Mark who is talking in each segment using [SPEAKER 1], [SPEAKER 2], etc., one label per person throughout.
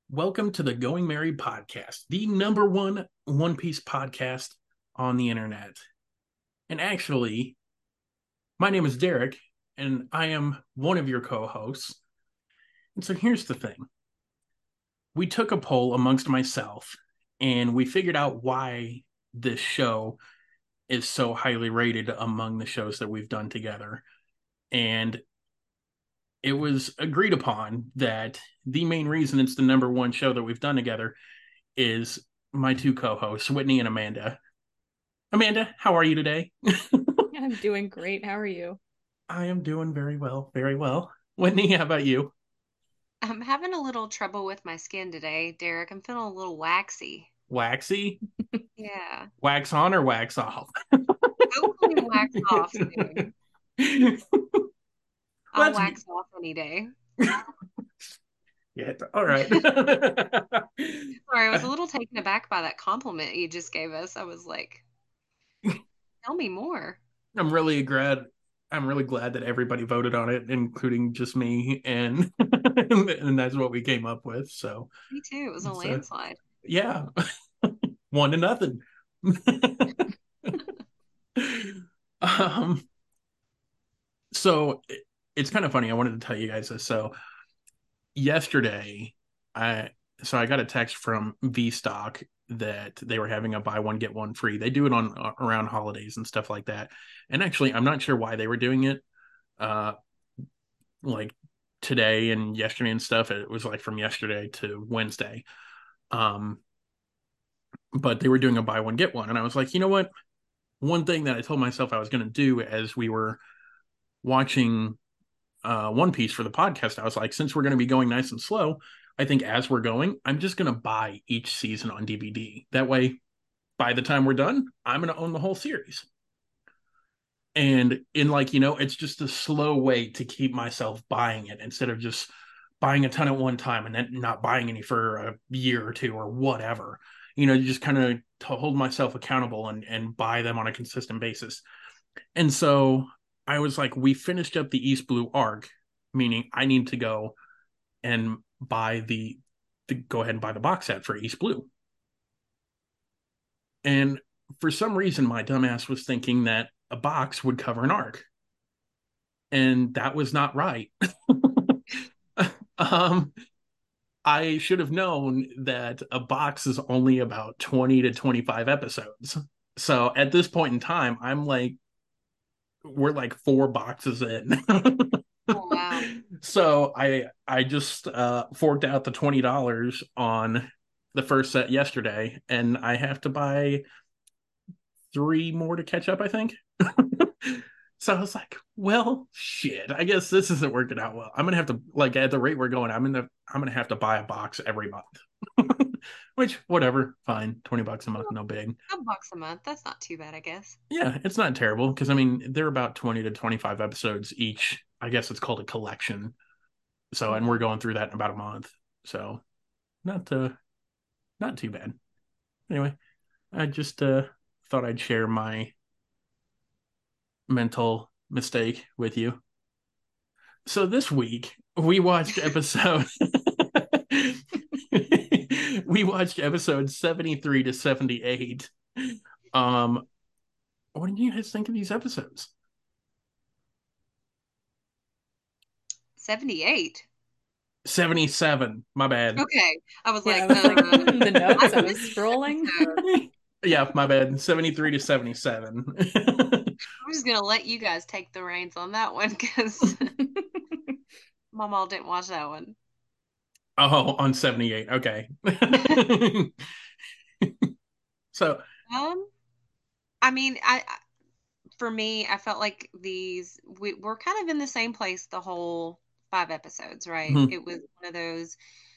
[SPEAKER 1] Welcome to the Going Married podcast, the number one One Piece podcast on the internet. And actually, my name is Derek, and I am one of your co hosts. And so here's the thing, we took a poll amongst myself, and we figured out why this show is so highly rated among the shows that we've done together. And it was agreed upon that the main reason it's the number one show that we've done together is my two co-hosts, Whitney and Amanda. Amanda, how are you today?
[SPEAKER 2] I'm doing great. How are you?
[SPEAKER 1] I am doing very well, very well. Whitney, how about you?
[SPEAKER 3] I'm having a little trouble with my skin today, Derek. I'm feeling a little waxy.
[SPEAKER 1] Waxy?
[SPEAKER 3] Yeah.
[SPEAKER 1] Wax on or wax off?
[SPEAKER 3] Hopefully wax off soon. I'll
[SPEAKER 1] Let's
[SPEAKER 3] wax off any day.
[SPEAKER 1] yeah, all right.
[SPEAKER 3] Sorry, I was a little taken aback by that compliment you just gave us. I was like, tell me more.
[SPEAKER 1] I'm really glad I'm really glad that everybody voted on it, including just me, and and that's what we came up with. So
[SPEAKER 3] Me too. It was a
[SPEAKER 1] so
[SPEAKER 3] landslide.
[SPEAKER 1] yeah, 1-0. um so it's kind of funny. I wanted to tell you guys this. So yesterday, I I got a text from V Stock that they were having a buy one get one free. They do it on around holidays and stuff like that. And actually, I'm not sure why they were doing it. Uh, like today and yesterday and stuff. It was like from yesterday to Wednesday. Um, but they were doing a buy one get one, and I was like, you know what? One thing that I told myself I was going to do as we were watching One Piece for the podcast, I was like, since we're going to be going nice and slow, I think as we're going, I'm just going to buy each season on DVD. That way, by the time we're done, I'm going to own the whole series. And in like, it's just a slow way to keep myself buying it instead of just buying a ton at one time and then not buying any for a year or two or whatever. Just kind of to hold myself accountable and buy them on a consistent basis. And so I was like, we finished up the East Blue arc, meaning I need to go and buy the go ahead and buy the box set for East Blue. And for some reason, my dumbass was thinking that a box would cover an arc, and that was not right. um, I should have known that a box is only about 20 to 25 episodes. So at this point in time, we're like four boxes in.
[SPEAKER 3] Oh, wow.
[SPEAKER 1] So I just forked out the $20 on the first set yesterday, and I have to buy three more to catch up, I think. So I was like, well, shit. I guess this isn't working out well. I'm gonna have to like at the rate we're going, I'm gonna have to buy a box every month. Which, whatever, fine. $20 a month, no big.
[SPEAKER 3] $1 a month. That's not too bad, I guess.
[SPEAKER 1] Yeah, it's not terrible because I mean they're about 20 to 25 episodes each. I guess it's called a collection. So and we're
[SPEAKER 3] Mhm.
[SPEAKER 1] going through that in about a month. So not not too bad. Anyway, I just thought I'd share my mental mistake with you. So this week we watched episode we watched episode 73 to 78. Um what did you guys think of these episodes?
[SPEAKER 3] 78.
[SPEAKER 1] 77, my bad.
[SPEAKER 3] Okay. I was
[SPEAKER 2] Yeah, I
[SPEAKER 3] like,
[SPEAKER 2] was like, the
[SPEAKER 3] I
[SPEAKER 2] notes, I was
[SPEAKER 3] missed an
[SPEAKER 2] scrolling.
[SPEAKER 3] episode.
[SPEAKER 1] Yeah, my bad. 73 to 77.
[SPEAKER 3] I'm just gonna let you guys take the reins on that one because my mom didn't watch that one.
[SPEAKER 1] Oh, on 78. Okay. So,
[SPEAKER 3] Um, I mean, for me, I felt like we're kind of in the same place the whole 5 episodes, right?
[SPEAKER 1] mhm,
[SPEAKER 3] It was one of those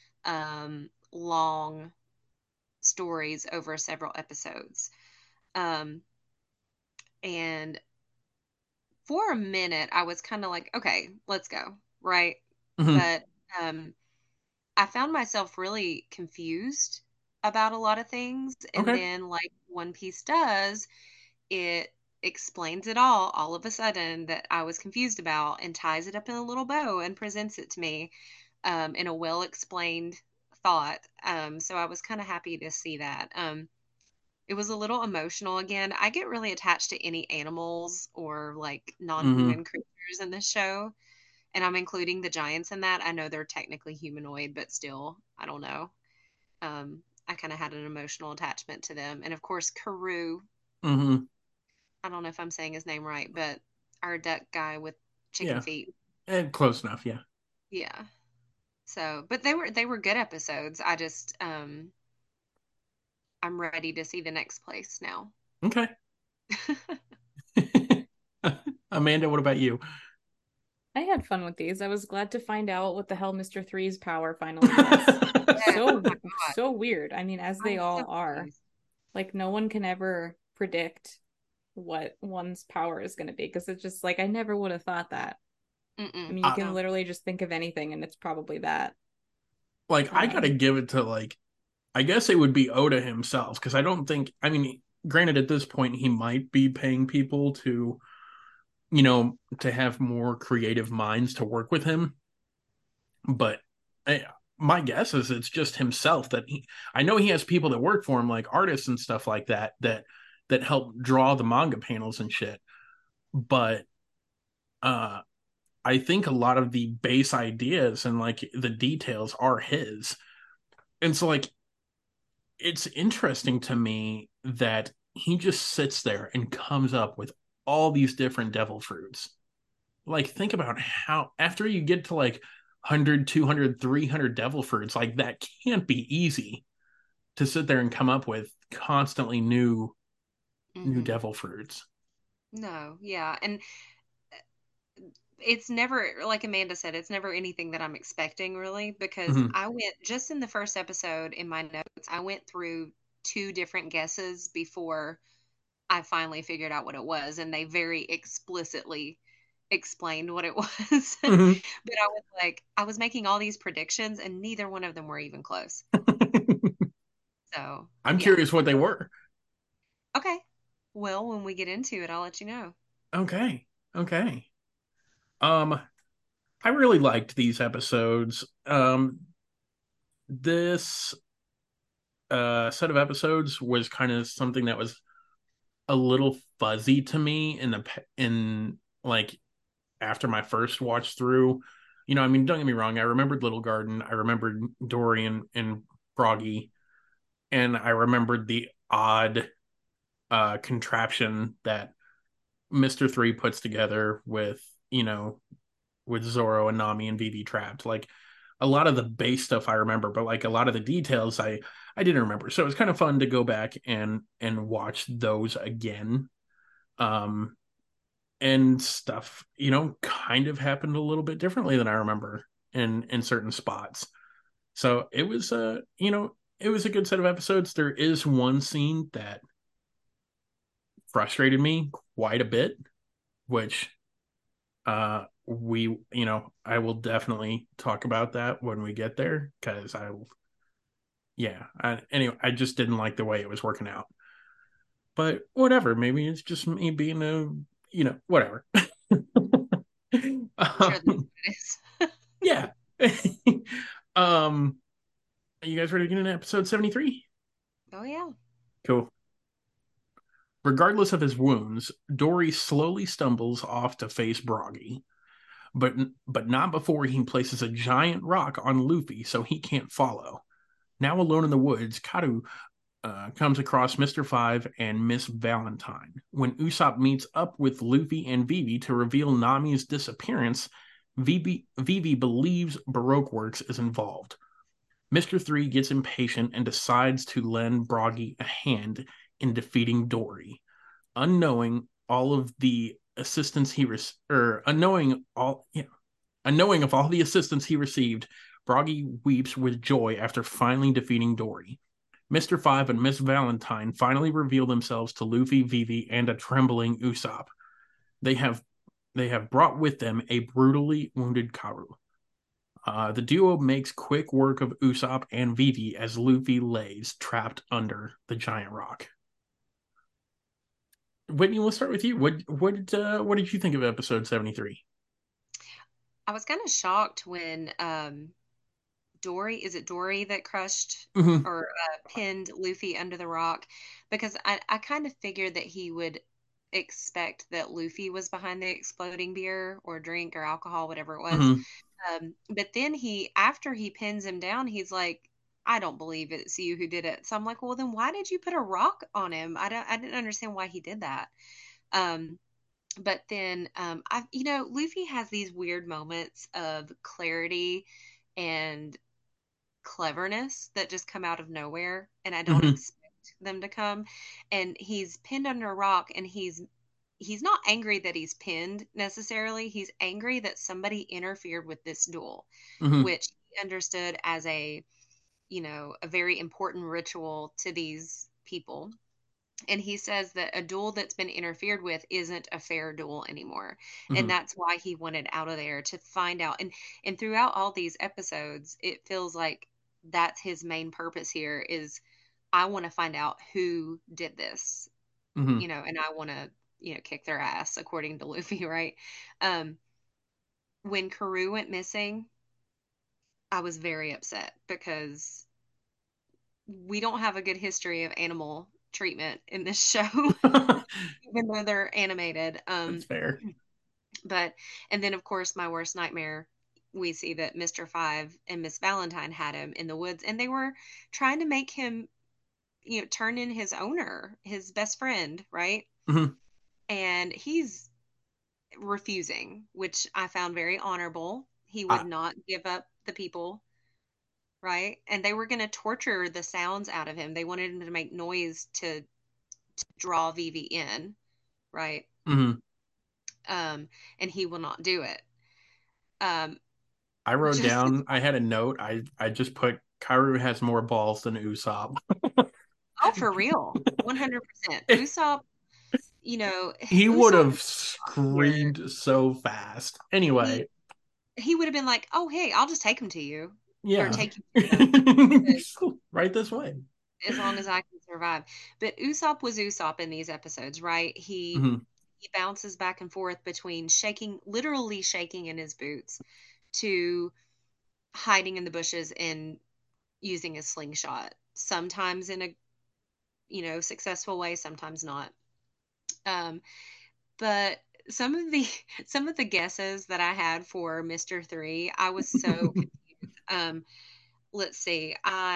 [SPEAKER 3] long stories over several episodes. Um, and for a minute, I was kind of like, okay, let's go, right?
[SPEAKER 1] mhm.
[SPEAKER 3] But um, I found myself really confused about a lot of things. And
[SPEAKER 1] Okay.
[SPEAKER 3] then, like One Piece does, it explains it all of a sudden that I was confused about and ties it up in a little bow and presents it to me in a well explained thought. So I was kind of happy to see that. It was a little emotional again. I get really attached to any animals or like
[SPEAKER 1] Hmm.
[SPEAKER 3] non-human creatures in this show, and I'm including the giants in that. I know they're technically humanoid, but still, I don't know. I kind of had an emotional attachment to them. And of course, Karoo,
[SPEAKER 1] Hmm.
[SPEAKER 3] I don't know if I'm saying his name right, but our duck guy with chicken
[SPEAKER 1] Yeah.
[SPEAKER 3] feet.
[SPEAKER 1] And close enough. Yeah.
[SPEAKER 3] Yeah. So, but they were good episodes. I'm ready to see the next place now.
[SPEAKER 1] Okay. Amanda, what about you?
[SPEAKER 2] I had fun with these. I was glad to find out what the hell Mr. Three's power finally was.
[SPEAKER 3] Yes. Oh my God.
[SPEAKER 2] So weird. I mean, as
[SPEAKER 3] I
[SPEAKER 2] they
[SPEAKER 3] was so
[SPEAKER 2] all are.
[SPEAKER 3] confused.
[SPEAKER 2] Like no one can ever predict what one's power is going to be because it's just like I never would have thought that. I
[SPEAKER 3] Mm-mm.
[SPEAKER 2] mean, you
[SPEAKER 1] uh,
[SPEAKER 2] can
[SPEAKER 3] No.
[SPEAKER 2] literally just think of anything and it's probably that.
[SPEAKER 1] like, I gotta
[SPEAKER 2] Um,
[SPEAKER 1] give it to, like, I guess it would be Oda himself, because I don't think, I mean, granted, at this point, he might be paying people to, to have more creative minds to work with him. But I, my guess is it's just himself that I know he has people that work for him, like artists and stuff like that, that help draw the manga panels and shit. But uh, I think a lot of the base ideas and like the details are his. And so, like, it's interesting to me that he just sits there and comes up with all these different devil fruits. Like, think about how, after you get to like 100, 200, 300 devil fruits, like, that can't be easy to sit there and come up with constantly new
[SPEAKER 3] Mm-hmm.
[SPEAKER 1] devil fruits.
[SPEAKER 3] No. Yeah. And it's never, like Amanda said, it's never anything that I'm expecting really, because
[SPEAKER 1] Mm-hmm.
[SPEAKER 3] I went just in the first episode in my notes, I went through two different guesses before I finally figured out what it was, and they very explicitly explained what it was. But
[SPEAKER 1] Mm-hmm.
[SPEAKER 3] I was making all these predictions, and neither one of them were even close. So,
[SPEAKER 1] I'm
[SPEAKER 3] yeah.
[SPEAKER 1] curious what they were.
[SPEAKER 3] Okay. Well, when we get into it, I'll let you know.
[SPEAKER 1] Okay. Okay. Um, I really liked these episodes. This set of episodes was kind of something that was a little fuzzy to me in like after my first watch through. I mean, don't get me wrong, I remembered Little Garden, I remembered Dorian and Froggy, and I remembered the odd contraption that Mr. Three puts together with Zoro and Nami and Vivi trapped. Like, a lot of the base stuff I remember, but like a lot of the details I didn't remember. So it was kind of fun to go back and watch those again. Um and stuff, kind of happened a little bit differently than I remember in certain spots. So it was a good set of episodes. There is one scene that frustrated me quite a bit, which I will definitely talk about that when we get there, because anyway, I just didn't like the way it was working out. But whatever, maybe it's just me being whatever.
[SPEAKER 3] I'm sure that's
[SPEAKER 1] um,
[SPEAKER 3] what it is.
[SPEAKER 1] yeah. um are you guys ready to get into episode 73?
[SPEAKER 3] Oh, yeah.
[SPEAKER 1] Cool. Regardless of his wounds, Dory slowly stumbles off to face Broggy, but not before he places a giant rock on Luffy so he can't follow. Now alone in the woods, Karu comes across Mr. Five and Miss Valentine. When Usopp meets up with Luffy and Vivi to reveal Nami's disappearance, Vivi believes Baroque Works is involved. Mr. Three gets impatient and decides to lend Broggy a hand in defeating Dory. Unknowing all of the assistance he or unknowing of all the assistance he received, Broggy weeps with joy after finally defeating Dory. Mr. Five and Miss Valentine finally reveal themselves to Luffy, Vivi, and a trembling Usopp. They have they have brought with them a brutally wounded Karu. The duo makes quick work of Usopp and Vivi as Luffy lays trapped under the giant rock. Whitney, we'll start with you. What did you think of episode 73?
[SPEAKER 3] I was kind of shocked when Dory, is it Dory that crushed
[SPEAKER 1] Hmm.
[SPEAKER 3] or pinned Luffy under the rock? Because I kind of figured that he would expect that Luffy was behind the exploding beer or drink or alcohol, whatever it was.
[SPEAKER 1] Hmm.
[SPEAKER 3] But then after he pins him down, he's like, I don't believe it's you who did it. So I'm like, well, then why did you put a rock on him? I didn't understand why he did that. Um, but then Luffy has these weird moments of clarity and cleverness that just come out of nowhere, and I don't
[SPEAKER 1] Hmm.
[SPEAKER 3] expect them to come. And he's pinned under a rock, and he's not angry that he's pinned necessarily. He's angry that somebody interfered with this duel,
[SPEAKER 1] Hmm.
[SPEAKER 3] which he understood as a very important ritual to these people. And he says that a duel that's been interfered with isn't a fair duel anymore. And
[SPEAKER 1] Hmm.
[SPEAKER 3] that's why he wanted out of there, to find out. And throughout all these episodes, it feels like that's his main purpose here is, I want to find out who did this,
[SPEAKER 1] Hmm.
[SPEAKER 3] and I want to, kick their ass, according to Luffy, right? Um, when Karoo went missing, I was very upset because we don't have a good history of animal treatment in this show, even though they're animated.
[SPEAKER 1] That's fair.
[SPEAKER 3] But, and then of course, my worst nightmare, we see that Mr. Five and Miss Valentine had him in the woods, and they were trying to make him, turn in his owner, his best friend, right?
[SPEAKER 1] Hmm.
[SPEAKER 3] And he's refusing, which I found very honorable. He would
[SPEAKER 1] I,
[SPEAKER 3] not give up the people, right? And they were going to torture the sounds out of him. They wanted him to make noise to draw Vivi in, right?
[SPEAKER 1] mhm.
[SPEAKER 3] Um, and he will not do it. Um,
[SPEAKER 1] I wrote
[SPEAKER 3] just
[SPEAKER 1] down, I had a note. I just put Kairu has more balls than Usopp.
[SPEAKER 3] Oh, for real, 100%. Usopp,
[SPEAKER 1] He would
[SPEAKER 3] Usopp
[SPEAKER 1] have
[SPEAKER 3] is here.
[SPEAKER 1] screamed so fast.
[SPEAKER 3] He
[SPEAKER 1] Anyway,
[SPEAKER 3] he would have been like, "Oh, hey, I'll just take him to you, or
[SPEAKER 1] yeah.
[SPEAKER 3] take you to them,
[SPEAKER 1] Right this way.
[SPEAKER 3] as long as I can survive." But Usopp was Usopp in these episodes, right?
[SPEAKER 1] Hmm.
[SPEAKER 3] He bounces back and forth between shaking, literally shaking in his boots, to hiding in the bushes and using a slingshot. Sometimes in a successful way, sometimes not. Um, but some of the some of the guesses that I had for Mr. Three, I was so confused. Let's see.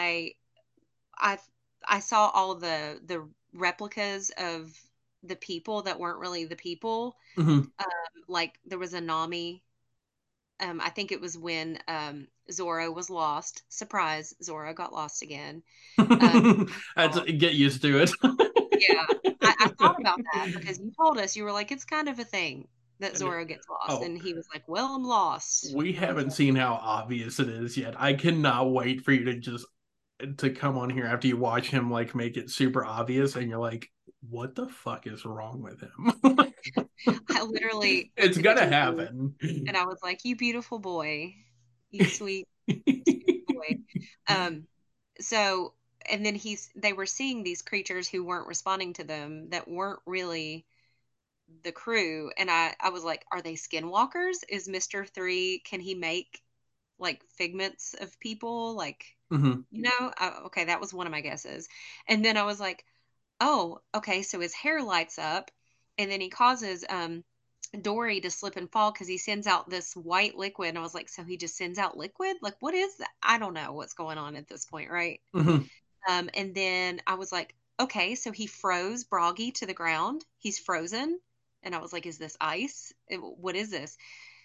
[SPEAKER 3] I I saw all of the replicas of the people that weren't really the people.
[SPEAKER 1] Hmm.
[SPEAKER 3] Like there was a Nami. I think it was when Zoro was lost. Surprise, Zoro got lost again. Um,
[SPEAKER 1] That's get used to it.
[SPEAKER 3] yeah, I thought about that because you told us, you were like, it's kind of a thing that
[SPEAKER 1] And,
[SPEAKER 3] Zoro gets lost,
[SPEAKER 1] oh,
[SPEAKER 3] and he was like, "Well, I'm lost,"
[SPEAKER 1] we
[SPEAKER 3] and I was
[SPEAKER 1] haven't
[SPEAKER 3] like,
[SPEAKER 1] seen how obvious it is yet. I cannot wait for you to just to come on here after you watch him like make it super obvious and you're like, what the fuck is wrong with him?
[SPEAKER 3] I literally
[SPEAKER 1] It's
[SPEAKER 3] looked at the
[SPEAKER 1] gonna
[SPEAKER 3] TV
[SPEAKER 1] happen.
[SPEAKER 3] and I was like, "You beautiful boy, you sweet boy." Um, so and then they were seeing these creatures who weren't responding to them, that weren't really the crew, and I was like, are they skinwalkers? Is Mr. Three, can he make like figments of people, like,
[SPEAKER 1] Hmm.
[SPEAKER 3] okay, that was one of my guesses. And then I was like, oh, okay, so his hair lights up, and then he causes Dory to slip and fall because he sends out this white liquid. And I was like, so he just sends out liquid? Like, what is that? I don't know what's going on at this point, right?
[SPEAKER 1] Hmm.
[SPEAKER 3] And then I was like, okay, so he froze Broggy to the ground. He's frozen. And I was like, is this ice? What is this?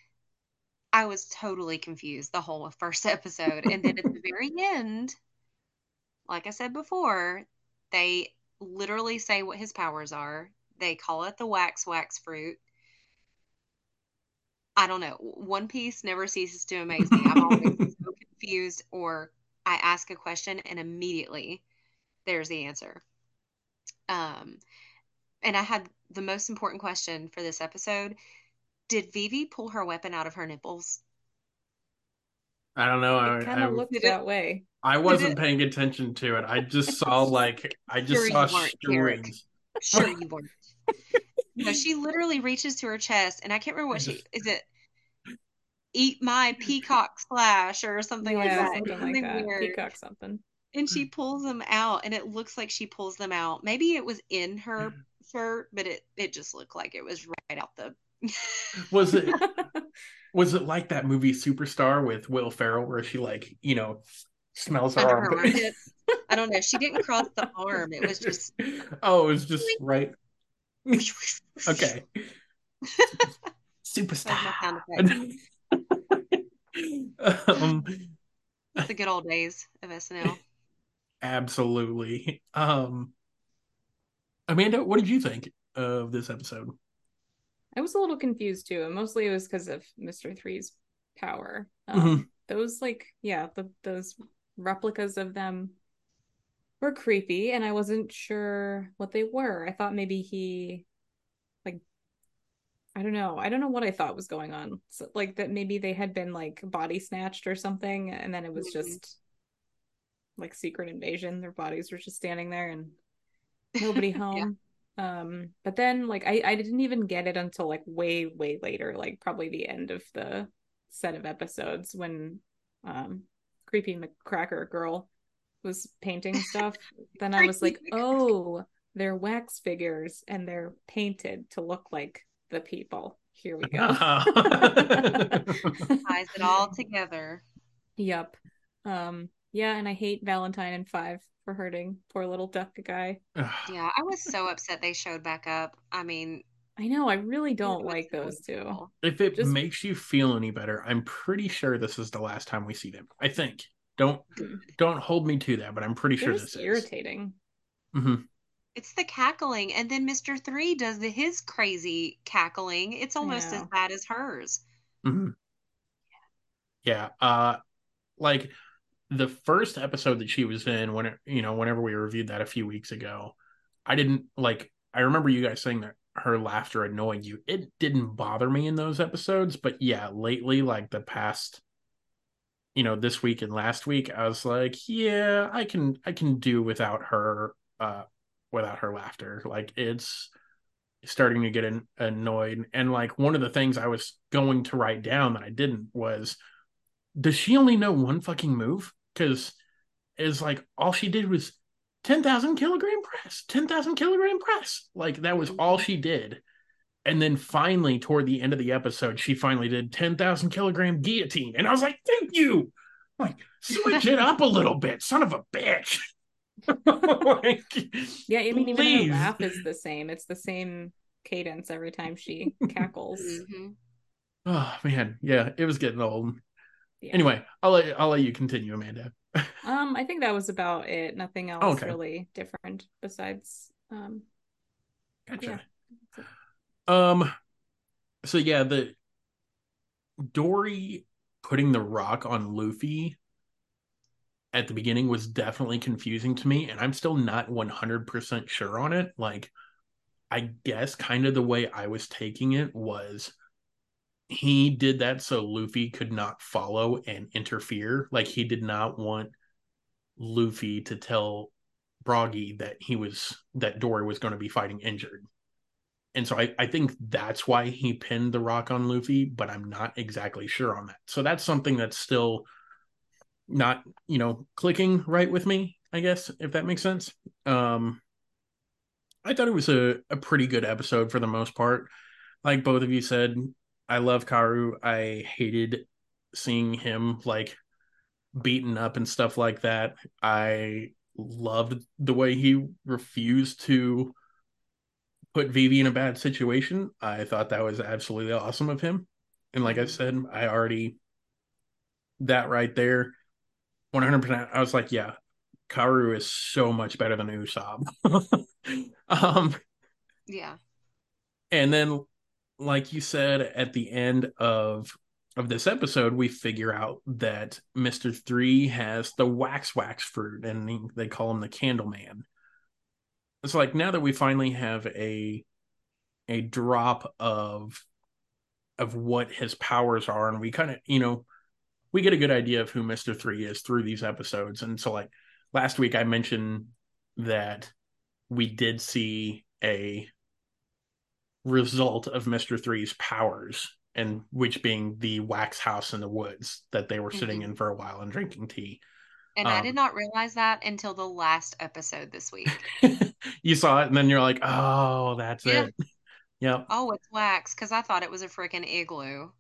[SPEAKER 3] I was totally confused the whole first episode. And then at the very end, like I said before, they literally say what his powers are. They call it the wax fruit. I don't know. One Piece never ceases to amaze me. I'm always so confused, or I ask a question and immediately there's the answer. Um, and I had the most important question for this episode. Did Vivi pull her weapon out of her nipples?
[SPEAKER 1] I don't know.
[SPEAKER 2] It kind of looked
[SPEAKER 3] Did it?
[SPEAKER 2] that way.
[SPEAKER 1] I
[SPEAKER 3] Did
[SPEAKER 1] wasn't
[SPEAKER 3] it?
[SPEAKER 1] paying attention to it. I just
[SPEAKER 3] Sure
[SPEAKER 1] saw
[SPEAKER 3] you weren't, Carrick.
[SPEAKER 1] strings.
[SPEAKER 3] Sure you weren't. No, she literally reaches to her chest, and I can't remember
[SPEAKER 1] I
[SPEAKER 3] what she
[SPEAKER 1] just
[SPEAKER 3] is. It eat my peacock slash or something like
[SPEAKER 2] Yeah,
[SPEAKER 3] that.
[SPEAKER 2] something
[SPEAKER 3] It's
[SPEAKER 2] like
[SPEAKER 3] something
[SPEAKER 2] that.
[SPEAKER 3] weird.
[SPEAKER 2] Peacock something.
[SPEAKER 3] And she pulls them out, and it looks like she pulls them out. Maybe it was in her shirt, but it just looked like it was right out the
[SPEAKER 1] Was it was it like that movie Superstar with Will Ferrell where she like, smells her
[SPEAKER 3] under her
[SPEAKER 1] armpit?
[SPEAKER 3] armpit. I don't know. She didn't cross the arm. It was just
[SPEAKER 1] Oh, it was just right.
[SPEAKER 3] whoosh, whoosh, whoosh.
[SPEAKER 1] Okay.
[SPEAKER 3] That was
[SPEAKER 1] Superstar.
[SPEAKER 3] my sound effect.
[SPEAKER 1] um,
[SPEAKER 3] It's the good old days of SNL.
[SPEAKER 1] absolutely. Amanda, what did you think of this episode?
[SPEAKER 2] I was a little confused too, and mostly it was because of Mr. Three's power.
[SPEAKER 1] Mhm.
[SPEAKER 2] Those those replicas of them were creepy, and I wasn't sure what they were. I thought maybe he like I don't know. I don't know what I thought was going on. So, like that maybe they had been like body snatched or something, and then it was
[SPEAKER 3] Mhm.
[SPEAKER 2] just like secret invasion. Their bodies were just standing there and nobody
[SPEAKER 3] Yeah.
[SPEAKER 2] home. But then like I didn't even get it until like way later, like probably the end of the set of episodes when creepy McCracker girl was painting stuff. Then I was like, oh, they're wax figures and they're painted to look like the people. Here we go.
[SPEAKER 3] Ties it all together.
[SPEAKER 2] Yep. Yeah, and I hate Valentine and Five for hurting poor little duck guy.
[SPEAKER 3] Yeah, I was so upset they showed back up. I mean,
[SPEAKER 2] I know, I really
[SPEAKER 3] it
[SPEAKER 2] don't
[SPEAKER 3] was
[SPEAKER 2] like
[SPEAKER 3] so
[SPEAKER 2] those two.
[SPEAKER 3] cool.
[SPEAKER 1] If it
[SPEAKER 2] Just
[SPEAKER 1] makes you feel any better, I'm pretty sure this is the last time we see them. I think. Don't
[SPEAKER 2] mm,
[SPEAKER 1] don't hold me to that, but I'm pretty
[SPEAKER 2] they're
[SPEAKER 1] sure
[SPEAKER 2] just
[SPEAKER 1] this is.
[SPEAKER 2] irritating.
[SPEAKER 1] Hmm.
[SPEAKER 3] It's the cackling, and then Mr. Three does his crazy cackling. It's
[SPEAKER 2] I
[SPEAKER 3] almost as
[SPEAKER 2] know.
[SPEAKER 3] bad as hers.
[SPEAKER 1] Hmm. Yeah. Like the first episode that she was in, whenever we reviewed that a few weeks ago, I didn't like. I remember you guys saying that her laughter annoyed you. It didn't bother me in those episodes, but yeah, lately, like the past, this week and last week, I was like, yeah, I can do without her laughter. Like it's starting to get annoyed. And like one of the things I was going to write down that I didn't was, does she only know one fucking move? Because it's like all she did was 10,000 kilogram press, 10,000 kilogram press. Like that was all
[SPEAKER 3] Mhm.
[SPEAKER 1] she did. And then finally, toward the end of the episode, she finally did 10,000 kilogram guillotine. And I was like, thank you. Like, switch it up a little bit, son of a bitch. Like,
[SPEAKER 2] Yeah, I mean, even her
[SPEAKER 1] please.
[SPEAKER 2] laugh is the same. It's the same cadence every time she cackles.
[SPEAKER 3] Mhm.
[SPEAKER 1] Oh man, yeah, it was getting old.
[SPEAKER 2] Yeah.
[SPEAKER 1] Anyway, I'll let you continue, Amanda.
[SPEAKER 2] I think that was about it. Nothing
[SPEAKER 1] Oh,
[SPEAKER 2] else
[SPEAKER 1] okay,
[SPEAKER 2] really different besides yeah.
[SPEAKER 1] gotcha. Um, so yeah, the Dory putting the rock on Luffy at the beginning was definitely confusing to me, and I'm still not 100% sure on it. Like, I guess kind of the way I was taking it was he did that so Luffy could not follow and interfere. Like, he did not want Luffy to tell Broggy that Dory was going to be fighting injured. And so I think that's why he pinned the rock on Luffy, but I'm not exactly sure on that. So that's something that's still not, clicking right with me, I guess, if that makes sense. Um, I thought it was a pretty good episode for the most part. Like both of you said, I love Karu. I hated seeing him like beaten up and stuff like that. I loved the way he refused to put Vivi in a bad situation. I thought that was absolutely awesome of him. And like I said,
[SPEAKER 3] Mhm.
[SPEAKER 1] I already, that right there, 100%, I was like, yeah, Karu is so much better than Usopp. um,
[SPEAKER 3] Yeah.
[SPEAKER 1] and then, like you said, at the end of this episode, we figure out that Mister Three has the wax fruit, and they call him the Candle Man. It's like now that we finally have a drop of what his powers are, and we kind of we get a good idea of who Mister Three is through these episodes. And so, like last week, I mentioned that we did see a result of Mister Three's powers and which being the wax house in the woods that they were sitting
[SPEAKER 3] Mhm.
[SPEAKER 1] in for a while and drinking tea.
[SPEAKER 3] And I did not realize that until the last episode this week.
[SPEAKER 1] You saw it and then you're like, oh, that's
[SPEAKER 3] Yeah.
[SPEAKER 1] it. Yep.
[SPEAKER 3] Oh, it's wax because I thought it was a freaking igloo.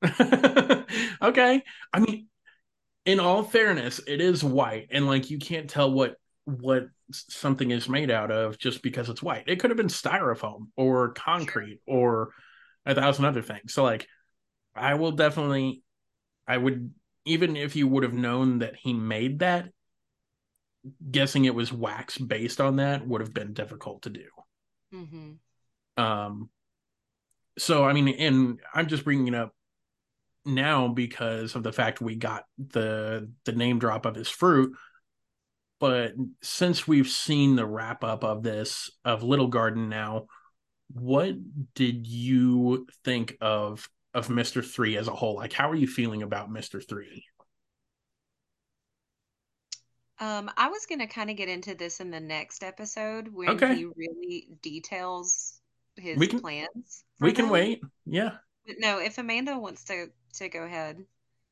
[SPEAKER 1] Okay. I mean, in all fairness, it is white, and like you can't tell what something is made out of just because it's white. It could have been styrofoam or
[SPEAKER 3] Sure.
[SPEAKER 1] concrete or a thousand other things. So like I will definitely I would, even if you would have known that he made that, guessing it was wax based on that would have been difficult to do.
[SPEAKER 3] Mm-hmm.
[SPEAKER 1] Um so I mean, and I'm just bringing it up now because of the fact we got the name drop of his fruit. But since we've seen the wrap up of this of Little Garden now, what did you think of Mr. 3 as a whole? Like, how are you feeling about Mr. 3?
[SPEAKER 3] I was gonna kind of get into this in the next episode when
[SPEAKER 1] Okay,
[SPEAKER 3] he really details
[SPEAKER 1] we
[SPEAKER 3] his
[SPEAKER 1] can
[SPEAKER 3] plans
[SPEAKER 1] we
[SPEAKER 3] for
[SPEAKER 1] can
[SPEAKER 3] them.
[SPEAKER 1] wait. Yeah.
[SPEAKER 3] But no, if Amanda wants to go ahead.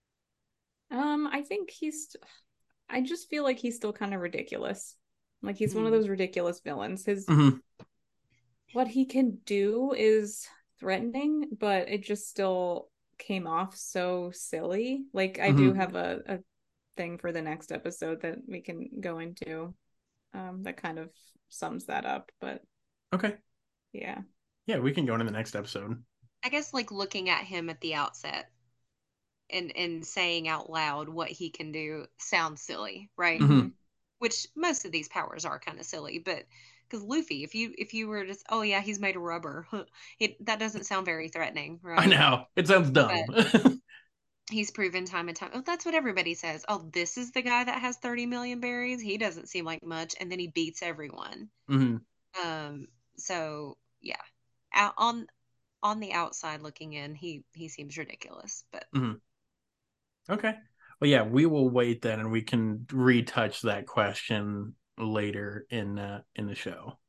[SPEAKER 2] I think I just feel like he's still kind of ridiculous. Like he's one of
[SPEAKER 3] Mm,
[SPEAKER 2] those ridiculous villains. His
[SPEAKER 1] Hmm.
[SPEAKER 2] what he can do is threatening, but it just still came off so silly. Like I do
[SPEAKER 1] Hmm.
[SPEAKER 2] have a thing for the next episode that we can go into that kind of sums that up. But
[SPEAKER 1] Okay.
[SPEAKER 2] yeah.
[SPEAKER 1] Yeah, we can go into the next episode.
[SPEAKER 3] I guess like looking at him at the outset and saying out loud what he can do sounds silly, right?
[SPEAKER 1] Hmm.
[SPEAKER 2] Hmm.
[SPEAKER 3] Which most of these powers are kind of silly, but because Luffy, if you were just, oh yeah, he's made of rubber, that doesn't sound very threatening,
[SPEAKER 1] I
[SPEAKER 3] right?
[SPEAKER 1] know it sounds
[SPEAKER 3] But
[SPEAKER 1] dumb.
[SPEAKER 3] he's proven time and time. Oh, that's what everybody says. Oh, this is the guy that has 30 million berries. He doesn't seem like much, and then he beats everyone.
[SPEAKER 1] Hmm.
[SPEAKER 3] Um, so yeah, out on the outside looking in, he seems ridiculous, but
[SPEAKER 1] Hmm. Okay. Well, yeah, we will wait then, and we can retouch that question later in the show.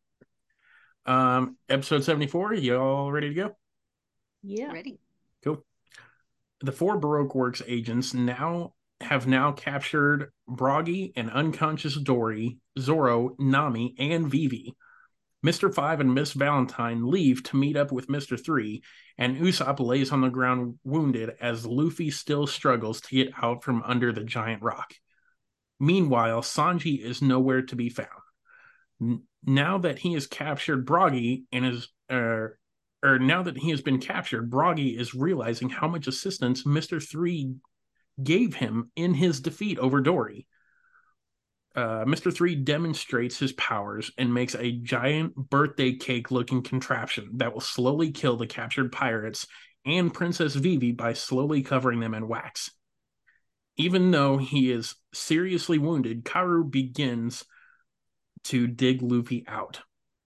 [SPEAKER 1] Episode 74, y'all ready to go?
[SPEAKER 2] Yeah.
[SPEAKER 3] ready.
[SPEAKER 1] Cool. The four Baroque Works agents now captured Broggy and unconscious Dory, Zoro, Nami, and Vivi. Mr. Five and Miss Valentine leave to meet up with Mr. Three, and Usopp lays on the ground wounded as Luffy still struggles to get out from under the giant rock. Meanwhile, Sanji is nowhere to be found. Now that he has captured Broggy and is or now that he has been captured, Broggy is realizing how much assistance Mr. Three gave him in his defeat over Dory. Mr. Three demonstrates his powers and makes a giant birthday cake looking contraption that will slowly kill the captured pirates and Princess Vivi by slowly covering them in wax. Even though he is seriously wounded, Karu begins to dig Luffy out.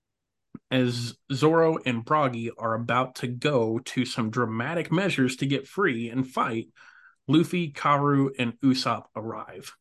[SPEAKER 1] As Zoro and Broggy are about to go to some dramatic measures to get free and fight, Luffy, Karu, and Usopp arrive.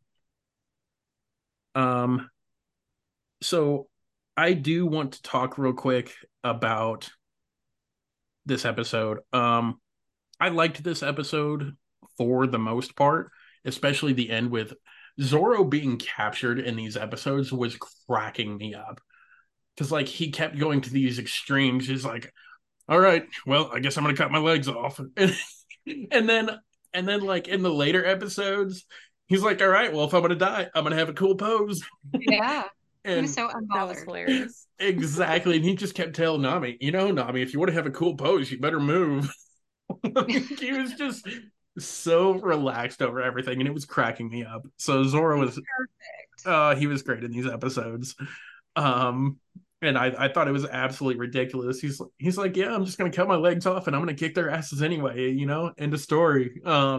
[SPEAKER 1] Um, so I do want to talk real quick about this episode. I liked this episode for the most part, especially the end with Zoro being captured in these episodes was cracking me up. Because like he kept going to these extremes. He's like, all right, well, I guess I'm gonna cut my legs off. And then like in the later episodes, he's like, all right, well, if I'm gonna die, I'm gonna have a cool pose.
[SPEAKER 3] Yeah, he was
[SPEAKER 1] And
[SPEAKER 3] so
[SPEAKER 2] That was
[SPEAKER 3] unbothered.
[SPEAKER 2] hilarious.
[SPEAKER 1] exactly. And he just kept telling Nami, Nami, if you want to have a cool pose, you better move. He was just so relaxed over everything, and it was cracking me up. So Zoro
[SPEAKER 3] He's
[SPEAKER 1] was
[SPEAKER 3] perfect.
[SPEAKER 1] he was great in these episodes. Um and I thought it was absolutely ridiculous. He's like, yeah, I'm just gonna cut my legs off and I'm gonna kick their asses anyway, end of story.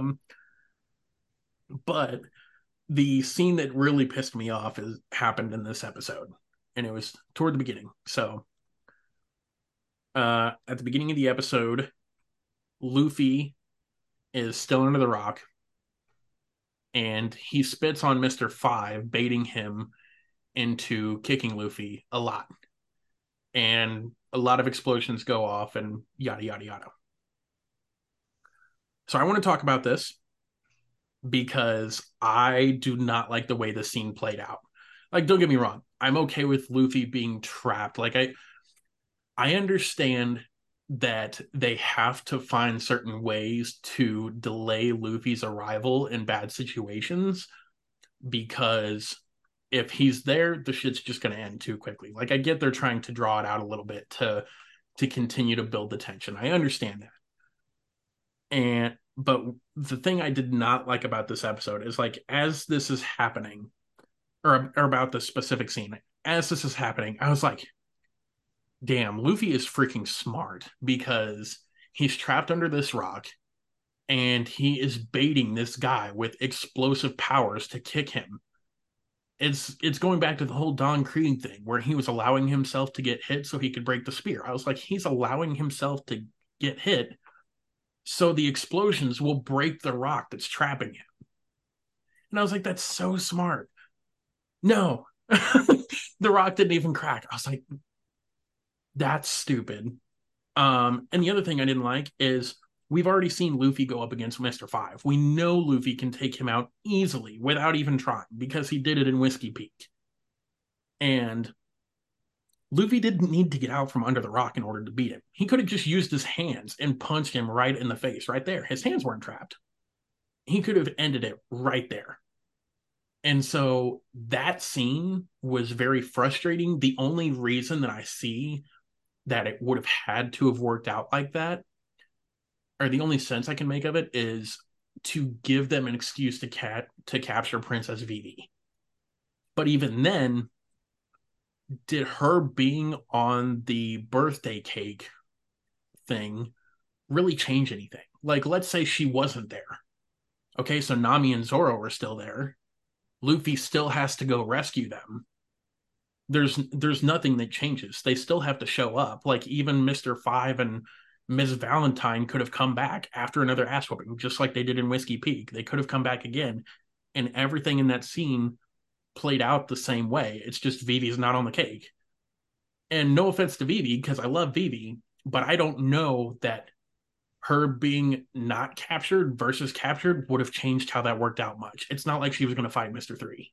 [SPEAKER 1] But the scene that really pissed me off is happened in this episode, and it was toward the beginning. So at the beginning of the episode, Luffy is still under the rock and he spits on Mr. Five, baiting him into kicking Luffy a lot. And a lot of explosions go off and yada, yada, yada. So I want to talk about this because I do not like the way the scene played out. Like, don't get me wrong, I'm okay with Luffy being trapped. Like, I understand that they have to find certain ways to delay Luffy's arrival in bad situations because if he's there, the shit's just going to end too quickly. Like, I get they're trying to draw it out a little bit to continue to build the tension. I understand that. And but the thing I did not like about this episode is like as this is happening, or about the specific scene, as this is happening, I was like, damn, Luffy is freaking smart because he's trapped under this rock and he is baiting this guy with explosive powers to kick him. It's going back to the whole Don Krieg thing where he was allowing himself to get hit so he could break the spear. I was like, he's allowing himself to get hit so the explosions will break the rock that's trapping him. And I was like, that's so smart. No, the rock didn't even crack. I was like, that's stupid. And the other thing I didn't like is we've already seen Luffy go up against Mr. Five. We know Luffy can take him out easily without even trying because he did it in Whiskey Peak. And Luffy didn't need to get out from under the rock in order to beat him. He could have just used his hands and punched him right in the face, right there. His hands weren't trapped. He could have ended it right there. And so that scene was very frustrating. The only reason that I see that it would have had to have worked out like that, or the only sense I can make of it, is to give them an excuse to capture Princess Vivi. But even then, did her being on the birthday cake thing really change anything? Like, let's say she wasn't there. Okay, so Nami and Zoro are still there. Luffy still has to go rescue them. There's nothing that changes. They still have to show up. Like even Mr. Five and Ms. Valentine could have come back after another ass whooping, just like they did in Whiskey Peak. They could have come back again, and everything in that scene played out the same way. It's just Vivi's not on the cake. And no offense to Vivi, because I love Vivi, but I don't know that her being not captured versus captured would have changed how that worked out much. It's not like she was going to fight Mr. Three.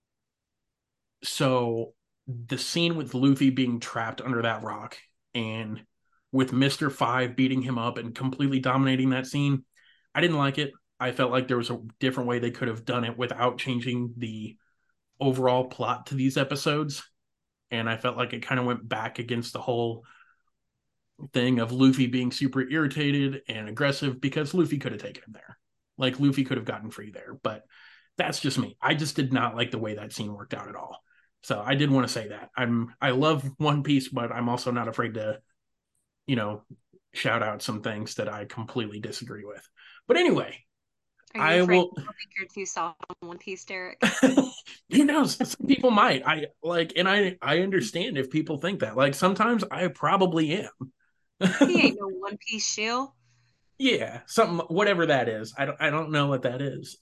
[SPEAKER 1] So the scene with Luffy being trapped under that rock and with Mr. Five beating him up and completely dominating that scene, I didn't like it. I felt like there was a different way they could have done it without changing the overall plot to these episodes. And I felt like it kind of went back against the whole thing of Luffy being super irritated and aggressive because Luffy could have taken him there. Like Luffy could have gotten free there. But that's just me. I just did not like the way that scene worked out at all. So I did want to say that. I love One Piece, but I'm also not afraid to, you know, shout out some things that I completely disagree with. But anyway,
[SPEAKER 3] Are you
[SPEAKER 1] I
[SPEAKER 3] afraid
[SPEAKER 1] will.
[SPEAKER 3] people think you're too soft on One Piece, Derek?
[SPEAKER 1] Who knows? Some people might. I like, and I understand if people think that. Like sometimes I probably
[SPEAKER 3] He
[SPEAKER 1] am.
[SPEAKER 3] ain't no One Piece shill.
[SPEAKER 1] Yeah, something whatever that is. I don't know what that is.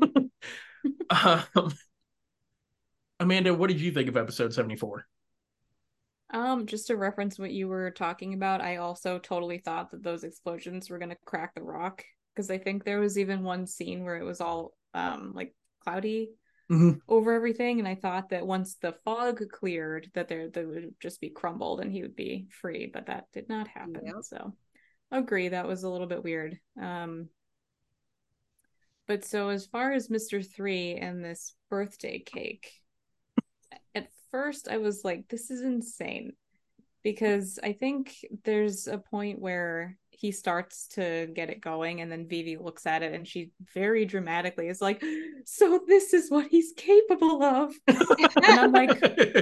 [SPEAKER 1] um, Amanda, what did you think of episode 74?
[SPEAKER 2] Just to reference what you were talking about, I also totally thought that those explosions were gonna crack the rock because I think there was even one scene where it was all like cloudy
[SPEAKER 1] Mm-hmm.
[SPEAKER 2] over everything, and I thought that once the fog cleared, that they would just be crumbled and he would be free, but that did not happen.
[SPEAKER 3] Yep.
[SPEAKER 2] So, agree that was a little bit weird. But so as far as Mr. Three and this birthday cake, at first I was like, this is insane because I think there's a point where he starts to get it going and then Vivi looks at it and she very dramatically is like, so this is what he's capable of. And I'm like,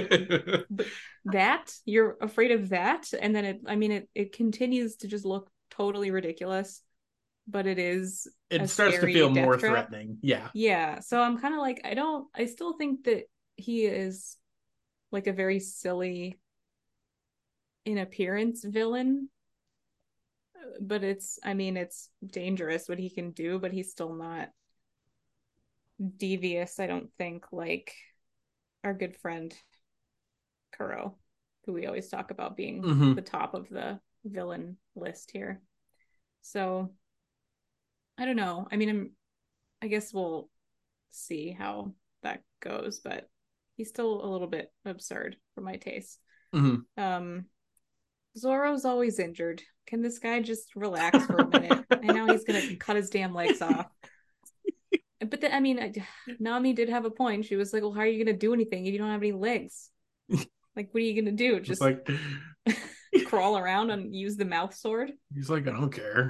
[SPEAKER 2] that? You're afraid of that? And then it continues to just look totally ridiculous, but it is a
[SPEAKER 1] It starts to
[SPEAKER 2] scary
[SPEAKER 1] feel
[SPEAKER 2] death
[SPEAKER 1] more
[SPEAKER 2] trap.
[SPEAKER 1] threatening. Yeah.
[SPEAKER 2] Yeah. So I'm kind of like, I still think that he is like a very silly in appearance villain, but it's dangerous what he can do, but he's still not devious, I don't think, like our good friend Kuro, who we always talk about being
[SPEAKER 1] Mm-hmm.
[SPEAKER 2] the top of the villain list here. So I don't know. I mean, I guess we'll see how that goes, but he's still a little bit absurd for my taste.
[SPEAKER 1] Mhm.
[SPEAKER 2] Um, Zoro's always injured. Can this guy just relax for a minute? I know he's gonna cut his damn legs off. But I mean, Nami did have a point. She was like, "Well, how are you gonna do anything if you don't have any legs? Like, what are you gonna do?
[SPEAKER 1] It's
[SPEAKER 2] Just
[SPEAKER 1] like
[SPEAKER 2] crawl around and use the mouth sword?"
[SPEAKER 1] he's like, I don't care.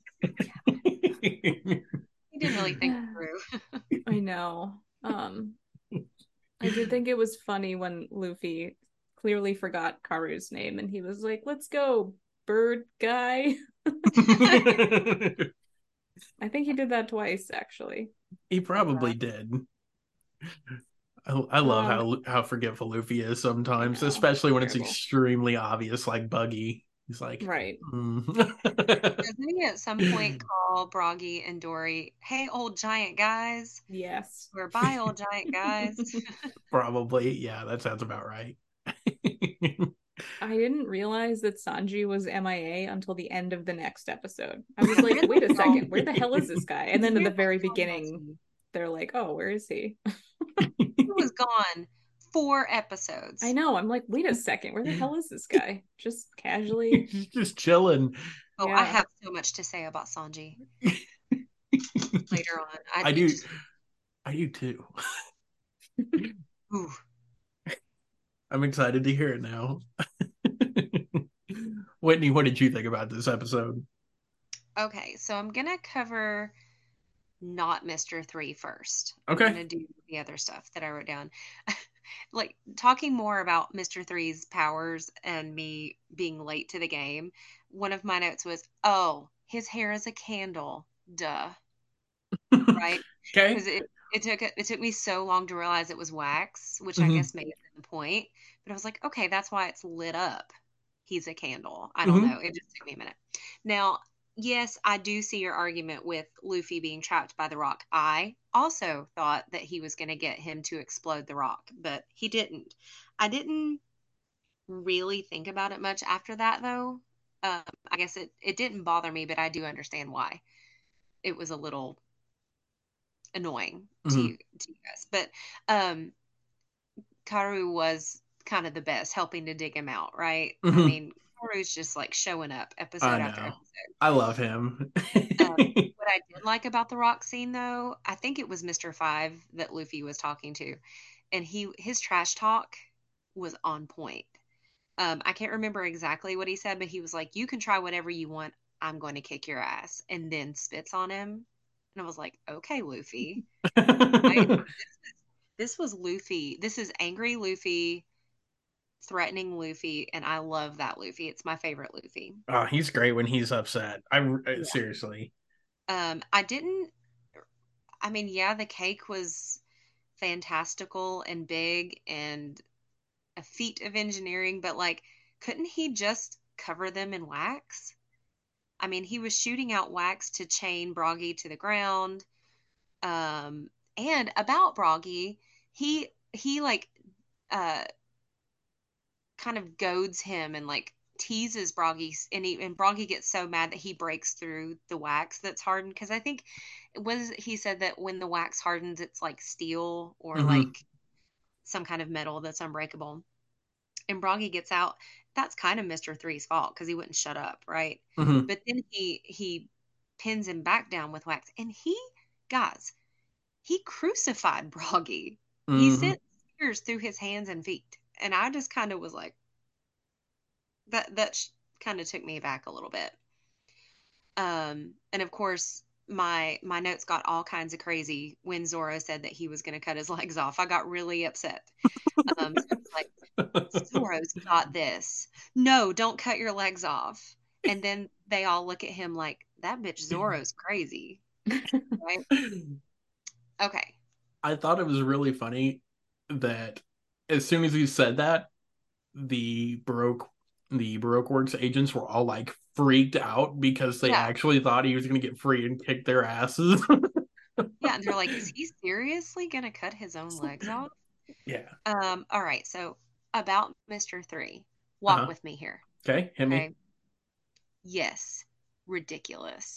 [SPEAKER 3] He didn't really think it through.
[SPEAKER 2] I know. I did think it was funny when Luffy clearly forgot Karu's name and he was like, "Let's go, bird guy." I think he did that twice, actually.
[SPEAKER 1] He probably did. I love
[SPEAKER 2] Um,
[SPEAKER 1] how forgetful Luffy is
[SPEAKER 2] I
[SPEAKER 1] sometimes,
[SPEAKER 2] know.
[SPEAKER 1] especially when it's
[SPEAKER 2] Terrible.
[SPEAKER 1] extremely obvious, like Buggy. He's like,
[SPEAKER 2] Right.
[SPEAKER 3] Doesn't he at some point call Broggy and Dory, "Hey, old giant guys,"
[SPEAKER 2] Yes.
[SPEAKER 3] or "Bye, old giant guys"?
[SPEAKER 1] Probably, yeah, that sounds about right.
[SPEAKER 2] I didn't realize that Sanji was MIA until the end of the next episode. I was like,
[SPEAKER 3] Really?
[SPEAKER 2] wait a
[SPEAKER 3] Y'all,
[SPEAKER 2] second, where the hell is this guy? And then at the
[SPEAKER 3] really
[SPEAKER 2] very
[SPEAKER 3] y'all
[SPEAKER 2] beginning,
[SPEAKER 3] messy.
[SPEAKER 2] they're like, oh, where is he?
[SPEAKER 3] He was gone 4
[SPEAKER 2] I
[SPEAKER 3] episodes.
[SPEAKER 2] know. I'm like, wait a second, where the hell is this guy? Just casually.
[SPEAKER 1] He's just chilling.
[SPEAKER 3] Oh, I
[SPEAKER 2] Yeah.
[SPEAKER 3] have so much to say about Sanji later on.
[SPEAKER 1] I
[SPEAKER 3] It
[SPEAKER 1] do,
[SPEAKER 3] just,
[SPEAKER 1] I do too.
[SPEAKER 3] ooh.
[SPEAKER 1] I'm excited to hear it now. Whitney, what did you think about this episode?
[SPEAKER 3] Okay, so I'm gonna cover not Mr. 3 first. I'm
[SPEAKER 1] Okay.
[SPEAKER 3] gonna do the other stuff that I wrote down. Like talking more about Mr. Three's powers and me being late to the game. One of my notes was, "Oh, his hair is a candle." Duh, right?
[SPEAKER 1] Okay.
[SPEAKER 3] Because it took me so long to realize it was wax, which I
[SPEAKER 1] Hmm.
[SPEAKER 3] guess may have been the point. But I was like, okay, that's why it's lit up. He's a candle. I don't
[SPEAKER 1] Hmm.
[SPEAKER 3] know. It just took me a minute. Now, yes, I do see your argument with Luffy being trapped by the rock. I also thought that he was going to get him to explode the rock, but he didn't. I didn't really think about it much after that, though. I guess it didn't bother me, but I do understand why. It was a little annoying
[SPEAKER 1] Hmm.
[SPEAKER 3] to you guys. But um Karu was kind of the best helping to dig him out, right? I
[SPEAKER 1] Hmm.
[SPEAKER 3] mean, Karu's just like showing up
[SPEAKER 1] I
[SPEAKER 3] episode after
[SPEAKER 1] know.
[SPEAKER 3] episode.
[SPEAKER 1] I love him.
[SPEAKER 3] What I did like about the rock scene though, I think it was Mr. Five that Luffy was talking to, and his trash talk was on point. I can't remember exactly what he said, but he was like, "You can try whatever you want. I'm going to kick your ass," and then spits on him. And I was like, "Okay, Luffy." Right? This was Luffy. This is angry Luffy threatening Luffy, and I love that Luffy. It's my favorite Luffy.
[SPEAKER 1] Oh, he's great when he's upset.
[SPEAKER 3] Yeah.
[SPEAKER 1] Seriously.
[SPEAKER 3] I didn't. I mean, yeah, the cake was fantastical and big and a feat of engineering, but like, couldn't he just cover them in wax? I mean, he was shooting out wax to chain Broggy to the ground. And about Broggy, he like uh kind of goads him and like teases Broggy, and Broggy gets so mad that he breaks through the wax that's hardened, because I think it was he said that when the wax hardens it's like steel or
[SPEAKER 1] Hmm.
[SPEAKER 3] like some kind of metal that's unbreakable. And Broggy gets out. That's kind of Mr. Three's fault because he wouldn't shut up, right?
[SPEAKER 1] Hmm.
[SPEAKER 3] But then he pins him back down with wax, and guys, he crucified Broggy. He
[SPEAKER 1] Hmm.
[SPEAKER 3] sent spears through his hands and feet, and I just kind of was like, that kind of took me back a little bit. And of course, my notes got all kinds of crazy when Zoro said that he was going to cut his legs off. I got really upset. So I was like, Zoro's got this. No, don't cut your legs off. And then they all look at him like, that bitch Zoro's crazy, right? Okay.
[SPEAKER 1] I thought it was really funny that as soon as he said that, the Baroque Works agents were all like freaked out because they
[SPEAKER 3] Yeah.
[SPEAKER 1] actually thought he was gonna get free and kick their asses.
[SPEAKER 3] Yeah. And they're like, is he seriously going to cut his own legs off?
[SPEAKER 1] Yeah.
[SPEAKER 3] All right. So about Mr. Three, walk
[SPEAKER 1] Uh-huh.
[SPEAKER 3] with me here.
[SPEAKER 1] Okay, hit me.
[SPEAKER 3] Okay. Yes, ridiculous.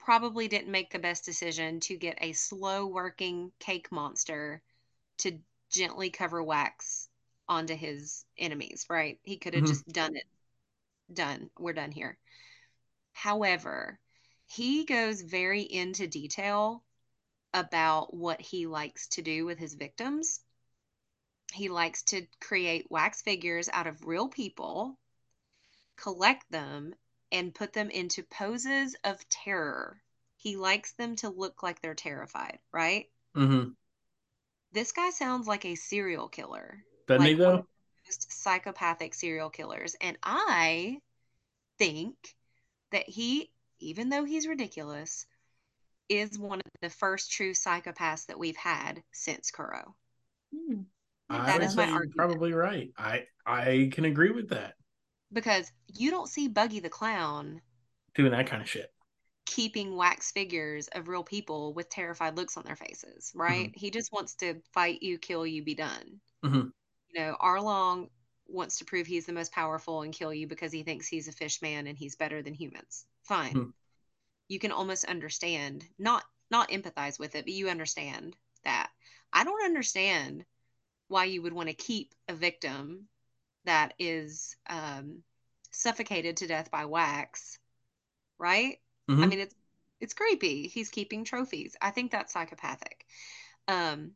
[SPEAKER 3] probably didn't make the best decision to get a slow working cake monster to gently cover wax onto his enemies, right? He could have
[SPEAKER 1] Hmm.
[SPEAKER 3] just done it. Done. We're done here. However, he goes very into detail about what he likes to do with his victims. He likes to create wax figures out of real people, collect them, and put them into poses of terror. He likes them to look like they're terrified, right?
[SPEAKER 1] Hmm.
[SPEAKER 3] This guy sounds like a serial killer,
[SPEAKER 1] Doesn't he
[SPEAKER 3] like one of
[SPEAKER 1] though?
[SPEAKER 3] the most psychopathic serial killers. And I think that he, even though he's ridiculous, is one of the first true psychopaths that we've had since Kuro.
[SPEAKER 2] Hmm.
[SPEAKER 1] I
[SPEAKER 2] Makes
[SPEAKER 3] That
[SPEAKER 1] would
[SPEAKER 3] is my
[SPEAKER 1] say
[SPEAKER 2] sense.
[SPEAKER 1] you're
[SPEAKER 3] argument.
[SPEAKER 1] probably right. I can agree with that.
[SPEAKER 3] Because you don't see Buggy the Clown
[SPEAKER 1] Doing that kind of shit.
[SPEAKER 3] keeping wax figures of real people with terrified looks on their faces, right?
[SPEAKER 1] Hmm.
[SPEAKER 3] He just wants to fight you, kill you, be done.
[SPEAKER 1] Hmm.
[SPEAKER 3] Arlong wants to prove he's the most powerful and kill you because he thinks he's a fish man and he's better than humans. Fine.
[SPEAKER 1] Hmm.
[SPEAKER 3] You can almost understand, not empathize with it, but you understand that. I don't understand why you would want to keep a victim that is suffocated to death by wax, right? I
[SPEAKER 1] Hmm.
[SPEAKER 3] mean, it's creepy. He's keeping trophies. I think that's psychopathic. Um,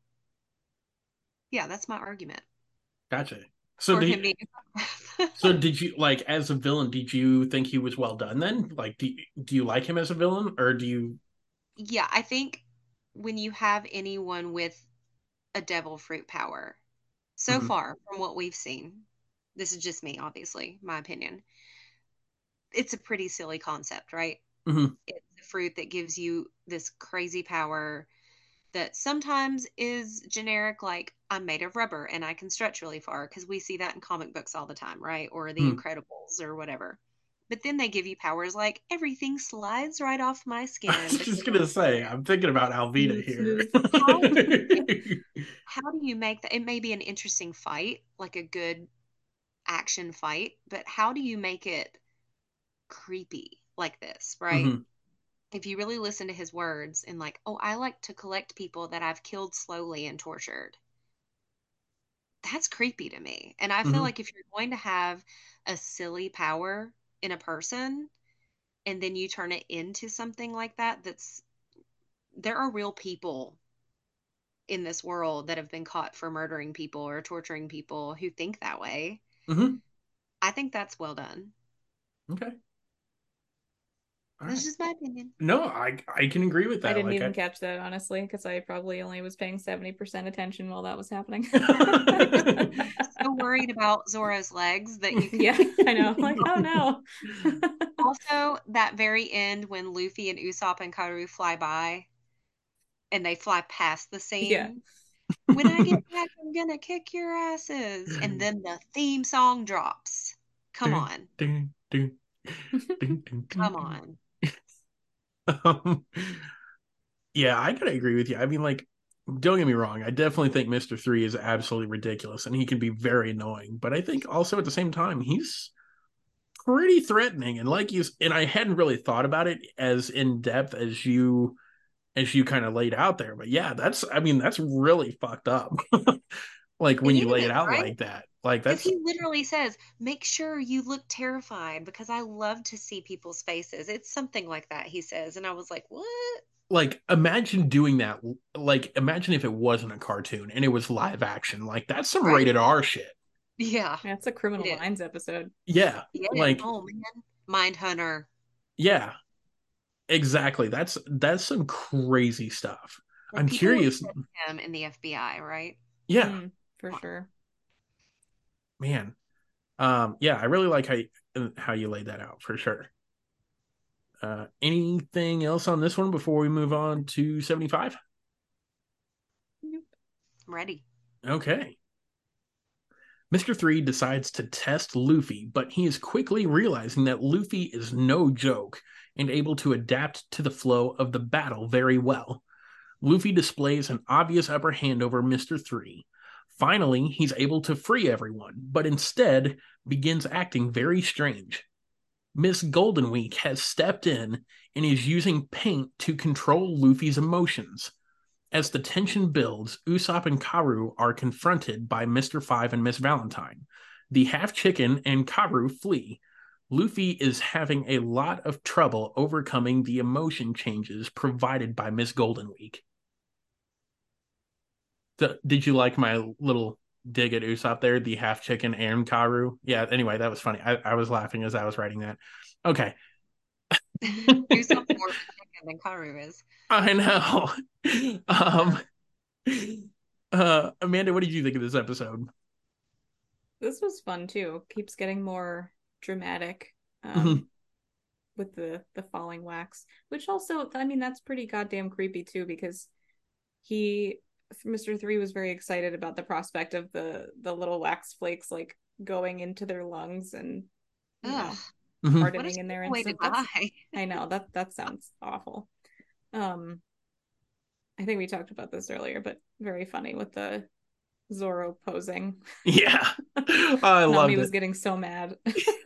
[SPEAKER 3] yeah, that's my argument
[SPEAKER 1] Gotcha. So
[SPEAKER 3] for
[SPEAKER 1] did
[SPEAKER 3] him being a
[SPEAKER 1] so
[SPEAKER 3] psychopath.
[SPEAKER 1] did you like as a villain? Did you think he was well done then? Like, do you like him as a villain, or do you?
[SPEAKER 3] Yeah, I think when you have anyone with a devil fruit power, so
[SPEAKER 1] Hmm.
[SPEAKER 3] far from what we've seen, this is just me, obviously, my opinion. It's a pretty silly concept, right?
[SPEAKER 1] Hmm.
[SPEAKER 3] It's a fruit that gives you this crazy power that sometimes is generic, like I'm made of rubber and I can stretch really far, because we see that in comic books all the time, right? Or The
[SPEAKER 1] Hmm.
[SPEAKER 3] Incredibles or whatever. But then they give you powers like everything slides right off my
[SPEAKER 1] I
[SPEAKER 3] skin
[SPEAKER 1] was
[SPEAKER 3] because
[SPEAKER 1] just gonna say, I'm thinking about Alvida
[SPEAKER 2] Smooth,
[SPEAKER 1] here.
[SPEAKER 2] smooth.
[SPEAKER 3] how do you how do you make that? It may be an interesting fight, like a good action fight, but how do you make it creepy like this, right?
[SPEAKER 1] Hmm.
[SPEAKER 3] If you really listen to his words and like, oh, I like to collect people that I've killed slowly and tortured. That's creepy to me. And I feel
[SPEAKER 1] Hmm.
[SPEAKER 3] like if you're going to have a silly power in a person and then you turn it into something like that, there are real people in this world that have been caught for murdering people or torturing people who think that way.
[SPEAKER 1] Hmm.
[SPEAKER 3] I think that's well done.
[SPEAKER 1] Okay. All
[SPEAKER 3] That's
[SPEAKER 1] right.
[SPEAKER 3] just my opinion.
[SPEAKER 1] No, I can agree with
[SPEAKER 2] I
[SPEAKER 1] that.
[SPEAKER 2] didn't
[SPEAKER 1] Like
[SPEAKER 2] even catch that, honestly, because I probably only was paying 70% attention while that was happening.
[SPEAKER 1] I.
[SPEAKER 3] So worried about Zoro's legs that you
[SPEAKER 2] Yeah, I know. Like, oh no.
[SPEAKER 3] also that very end when Luffy and Usopp and Karu fly by and they fly past the
[SPEAKER 2] Yeah.
[SPEAKER 3] scene. When I get back, I'm gonna kick your asses. And then the theme song drops. Come
[SPEAKER 1] Dun,
[SPEAKER 3] on.
[SPEAKER 1] dun, dun, dun, dun, dun,
[SPEAKER 3] Come
[SPEAKER 1] dun.
[SPEAKER 3] on.
[SPEAKER 1] Um, yeah, I gotta agree with you. I mean, like, don't get me wrong. I definitely think Mr. Three is absolutely ridiculous, and he can be very annoying. But I think also at the same time, he's pretty threatening. And and I hadn't really thought about it as in depth as you kind of laid out there. But yeah, I mean, that's really fucked up. Like
[SPEAKER 3] It
[SPEAKER 1] when you lay it
[SPEAKER 3] is,
[SPEAKER 1] out
[SPEAKER 3] right?
[SPEAKER 1] like that. Like
[SPEAKER 3] Because
[SPEAKER 1] that's
[SPEAKER 3] he literally says, make sure you look terrified because I love to see people's faces. It's something like that, he says. And I was like, what?
[SPEAKER 1] like imagine doing that. Like imagine if it wasn't a cartoon and it was live action. Like that's some
[SPEAKER 3] Right.
[SPEAKER 1] rated R shit.
[SPEAKER 3] Yeah,
[SPEAKER 2] That's a
[SPEAKER 3] it
[SPEAKER 2] Criminal
[SPEAKER 3] is.
[SPEAKER 2] Minds episode.
[SPEAKER 1] Yeah.
[SPEAKER 3] Yeah.
[SPEAKER 1] Like
[SPEAKER 3] Oh, man. Mindhunter.
[SPEAKER 1] yeah, exactly. That's some crazy stuff.
[SPEAKER 3] Like
[SPEAKER 1] I'm
[SPEAKER 3] people would
[SPEAKER 1] curious.
[SPEAKER 3] trust him in the FBI, right?
[SPEAKER 1] Yeah,
[SPEAKER 2] Mm, for sure.
[SPEAKER 1] man. Yeah, I really like how you laid that out for sure. Anything else on this one before we move on to 75?
[SPEAKER 2] Nope.
[SPEAKER 3] I'm ready.
[SPEAKER 1] Okay. Mr. Three decides to test Luffy, but he is quickly realizing that Luffy is no joke and able to adapt to the flow of the battle very well. Luffy displays an obvious upper hand over Mr. Three. Finally, he's able to free everyone, but instead begins acting very strange. Miss Golden Week has stepped in and is using paint to control Luffy's emotions. As the tension builds, Usopp and Karu are confronted by Mr. Five and Miss Valentine. The half chicken and Karu flee. Luffy is having a lot of trouble overcoming the emotion changes provided by Miss Golden Week. Did you like my little dig at Usopp there? The half chicken and Karu? Yeah, anyway, that was funny. I was laughing as I was writing that. Okay.
[SPEAKER 3] Usopp's more of a chicken than Karu is.
[SPEAKER 1] I know. Amanda, what did you think of this episode?
[SPEAKER 2] This was fun too. Keeps getting more dramatic
[SPEAKER 1] Mhm.
[SPEAKER 2] with the falling wax, which also, I mean, that's pretty goddamn creepy too, because he Mr. Three was very excited about the prospect of the little wax flakes like going into their lungs and you know
[SPEAKER 3] Ugh,
[SPEAKER 1] Mhm.
[SPEAKER 3] what a
[SPEAKER 2] hardening in there
[SPEAKER 3] terrible
[SPEAKER 2] and
[SPEAKER 3] way to
[SPEAKER 2] stuff. That's,
[SPEAKER 3] die.
[SPEAKER 2] I know that sounds awful. I think we talked about this earlier, but very funny with the Zoro posing.
[SPEAKER 1] Yeah. I
[SPEAKER 2] Nami
[SPEAKER 1] loved
[SPEAKER 2] was
[SPEAKER 1] it.
[SPEAKER 2] getting so mad.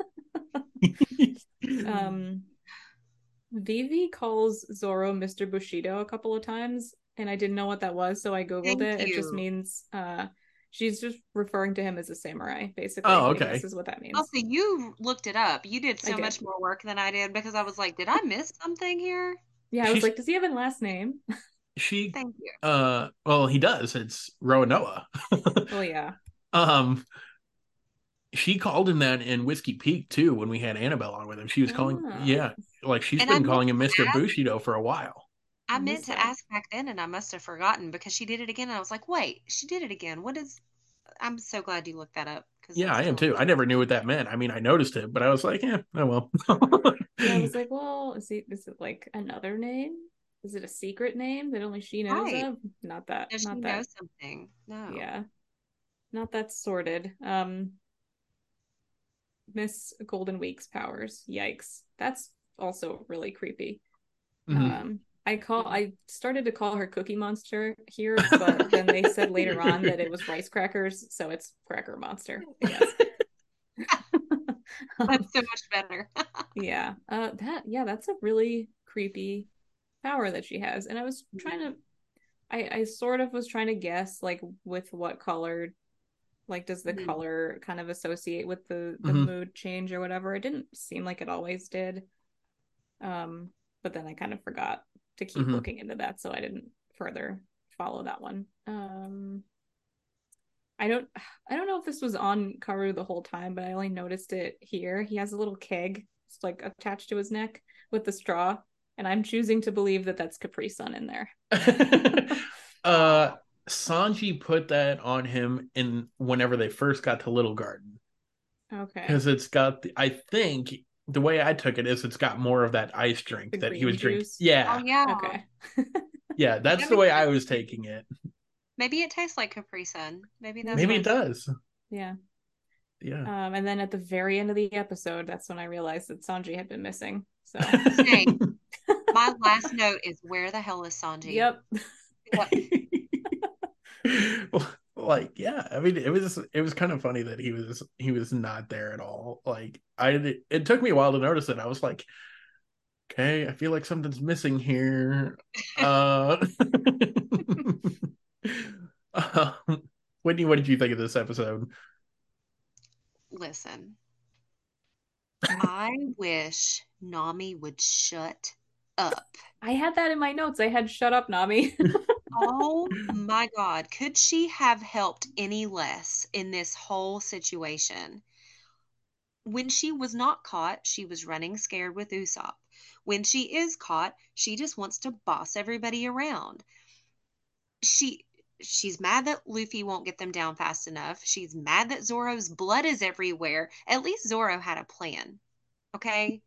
[SPEAKER 2] um Vivi calls Zoro Mr. Bushido a couple of times, and I didn't know what that was, so I googled
[SPEAKER 3] Thank
[SPEAKER 2] it. It just
[SPEAKER 3] you.
[SPEAKER 2] means she's just referring to him as a samurai, basically,
[SPEAKER 1] Oh,
[SPEAKER 2] I guess
[SPEAKER 1] okay.
[SPEAKER 2] is what that means.
[SPEAKER 3] Also, you looked it up. You did
[SPEAKER 2] I
[SPEAKER 3] so
[SPEAKER 2] did.
[SPEAKER 3] much more work than I did because I was like, did I miss something here?
[SPEAKER 2] Yeah, I was
[SPEAKER 1] She's
[SPEAKER 2] like, does he have a last name?
[SPEAKER 1] she
[SPEAKER 3] Thank you.
[SPEAKER 1] well he does. It's Roanoa.
[SPEAKER 2] Oh yeah.
[SPEAKER 1] um she called him that in Whiskey Peak too when we had Annabelle on with him. She was calling
[SPEAKER 2] Oh,
[SPEAKER 1] yeah, like she's
[SPEAKER 3] And I
[SPEAKER 1] been
[SPEAKER 3] meant
[SPEAKER 1] calling him
[SPEAKER 3] to
[SPEAKER 1] Mr.
[SPEAKER 3] ask,
[SPEAKER 1] Bushido for a while.
[SPEAKER 3] I
[SPEAKER 2] I
[SPEAKER 3] meant
[SPEAKER 2] missed
[SPEAKER 3] to
[SPEAKER 2] that.
[SPEAKER 3] ask back then, and I must have forgotten because she did it again. And I was like, wait, she did it again. What is? I'm so glad you looked that up because
[SPEAKER 1] Yeah,
[SPEAKER 3] that's
[SPEAKER 1] I am
[SPEAKER 3] totally.
[SPEAKER 1] too. I never knew what that meant. I mean, I noticed it, but I was like, yeah, oh well.
[SPEAKER 2] Yeah, I was like, well, is it like another name? Is it a secret name that only she knows
[SPEAKER 3] Right.
[SPEAKER 2] of? Not that,
[SPEAKER 3] Does she
[SPEAKER 2] not
[SPEAKER 3] know
[SPEAKER 2] that.
[SPEAKER 3] something? No.
[SPEAKER 2] Yeah, not that sorted. Miss Golden Week's powers. Yikes. That's also really creepy.
[SPEAKER 1] Mhm.
[SPEAKER 2] I started to call her Cookie Monster here, but then they said later on that it was rice crackers, so it's Cracker Monster, I guess.
[SPEAKER 3] That's so much better.
[SPEAKER 2] Yeah. That's a really creepy power that she has. And I was trying to I sort of was trying to guess like with what color, like does the
[SPEAKER 3] Mhm.
[SPEAKER 2] color kind of associate with the
[SPEAKER 1] Mhm.
[SPEAKER 2] mood change or whatever. It didn't seem like it always did. Um, but then I kind of forgot to keep
[SPEAKER 1] Mhm.
[SPEAKER 2] looking into that, so I didn't further follow that one. I don't I don't know if this was on Karu the whole time, but I only noticed it here. He has a little keg, it's like attached to his neck with the straw, and I'm choosing to believe that that's Capri Sun in there.
[SPEAKER 1] uh
[SPEAKER 3] Oh,
[SPEAKER 1] Sanji put that on him in whenever they first got to Little Garden.
[SPEAKER 2] Okay.
[SPEAKER 1] Because it's got I think the way I took it is it's got more of that ice drink
[SPEAKER 2] The
[SPEAKER 1] that he
[SPEAKER 2] green
[SPEAKER 1] was drinking.
[SPEAKER 2] juice.
[SPEAKER 1] Yeah.
[SPEAKER 3] yeah.
[SPEAKER 2] Okay.
[SPEAKER 1] Yeah, that's
[SPEAKER 3] That
[SPEAKER 1] the
[SPEAKER 3] makes
[SPEAKER 1] way I
[SPEAKER 3] sense.
[SPEAKER 1] was taking it.
[SPEAKER 3] Maybe it tastes like Capri Sun. Maybe that's
[SPEAKER 1] Maybe
[SPEAKER 2] Maybe.
[SPEAKER 1] it
[SPEAKER 3] what's.
[SPEAKER 1] does.
[SPEAKER 2] Yeah.
[SPEAKER 1] Yeah.
[SPEAKER 2] And then at the very end of the episode, that's when I realized that Sanji had been missing. So,
[SPEAKER 3] Same. My last note is where the hell is Sanji?
[SPEAKER 2] yep.
[SPEAKER 3] Yep.
[SPEAKER 1] Like, yeah, I mean it was kind of funny that he was not there at all. Like it took me a while to notice it. I was like, okay, I feel like something's missing here. Uh um, Whitney, what did you think of this episode?
[SPEAKER 3] Listen, I wish Nami would shut up.
[SPEAKER 2] I had that in my notes. I had shut up, Nami.
[SPEAKER 3] Oh my God. Could she have helped any less in this whole situation? When she was not caught, she was running scared with Usopp. When she is caught, she just wants to boss everybody around. She she's mad that Luffy won't get them down fast enough. She's mad that Zoro's blood is everywhere. At least Zoro had a plan. Okay?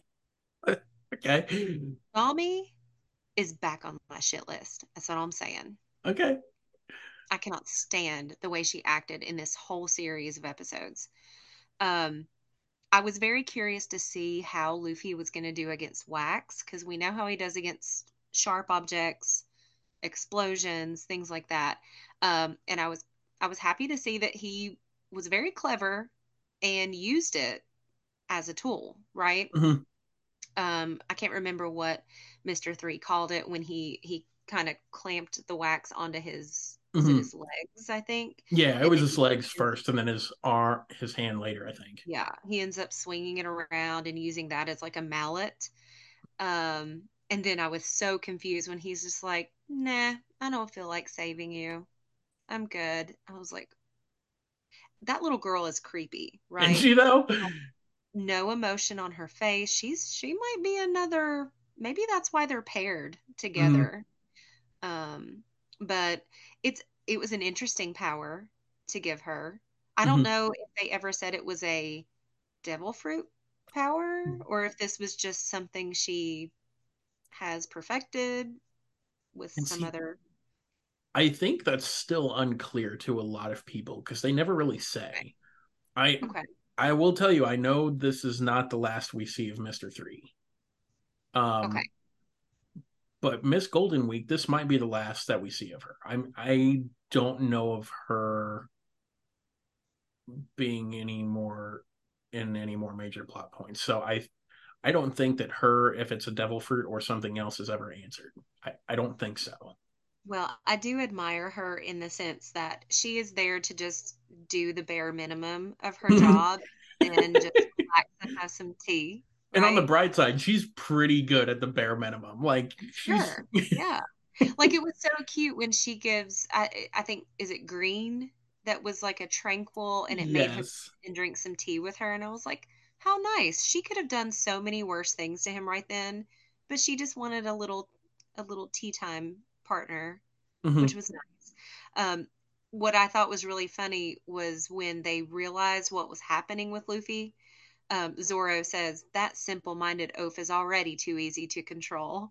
[SPEAKER 1] Okay.
[SPEAKER 3] Nami is back on my shit list. That's what I'm saying.
[SPEAKER 1] Okay.
[SPEAKER 3] I cannot stand the way she acted in this whole series of episodes. Um, I was very curious to see how Luffy was going to do against Wax because we know how he does against sharp objects, explosions, things like that. And I was happy to see that he was very clever and used it as a tool, right?
[SPEAKER 1] Hmm.
[SPEAKER 3] I can't remember what Mr. Three called it when he kind of clamped the wax onto his, was it
[SPEAKER 1] Hmm.
[SPEAKER 3] his legs, I think.
[SPEAKER 1] Yeah, it
[SPEAKER 3] And
[SPEAKER 1] was
[SPEAKER 3] then
[SPEAKER 1] his legs first, and then his hand later, I think.
[SPEAKER 3] yeah, he ends up swinging it around and using that as like a mallet. And then I was so confused when he's just like, "Nah, I don't feel like saving you. I'm good." I was like, that little girl is creepy,
[SPEAKER 1] And
[SPEAKER 3] right?
[SPEAKER 1] she though,
[SPEAKER 3] No emotion on her face. She might be another, maybe that's why they're paired
[SPEAKER 1] hmm,
[SPEAKER 3] together. Um, but it was an interesting power to give her. I don't
[SPEAKER 1] hmm.
[SPEAKER 3] know if they ever said it was a devil fruit power or if this was just something she has perfected with
[SPEAKER 1] And
[SPEAKER 3] some
[SPEAKER 1] see,
[SPEAKER 3] other.
[SPEAKER 1] I think that's still unclear to a lot of people because they never really say. I
[SPEAKER 3] Okay.
[SPEAKER 1] I will tell you, I know this is not the last we see of Mr. Three.
[SPEAKER 3] Okay.
[SPEAKER 1] Um, but Miss Golden Week, this might be the last that we see of her. I don't know of her being any more major plot points. So I don't think that her, if it's a devil fruit or something else, is ever answered. I don't think so.
[SPEAKER 3] Well, I do admire her in the sense that she is there to just do the bare minimum of her job and just relax and have some tea,
[SPEAKER 1] And on the
[SPEAKER 3] right?
[SPEAKER 1] bright side, she's pretty good at the bare minimum. Like she's
[SPEAKER 3] Sure. Yeah. Like it was so cute when she gives, I think, is it Green that was like a tranquil and it made him
[SPEAKER 1] yes.
[SPEAKER 3] and drink some tea with her. And I was like, how nice. She could have done so many worse things to him right then, but she just wanted a little tea time partner, which
[SPEAKER 1] Hmm.
[SPEAKER 3] was nice. Um, what I thought was really funny was when they realized what was happening with Luffy. Zoro says that simple-minded oaf is already too easy to control.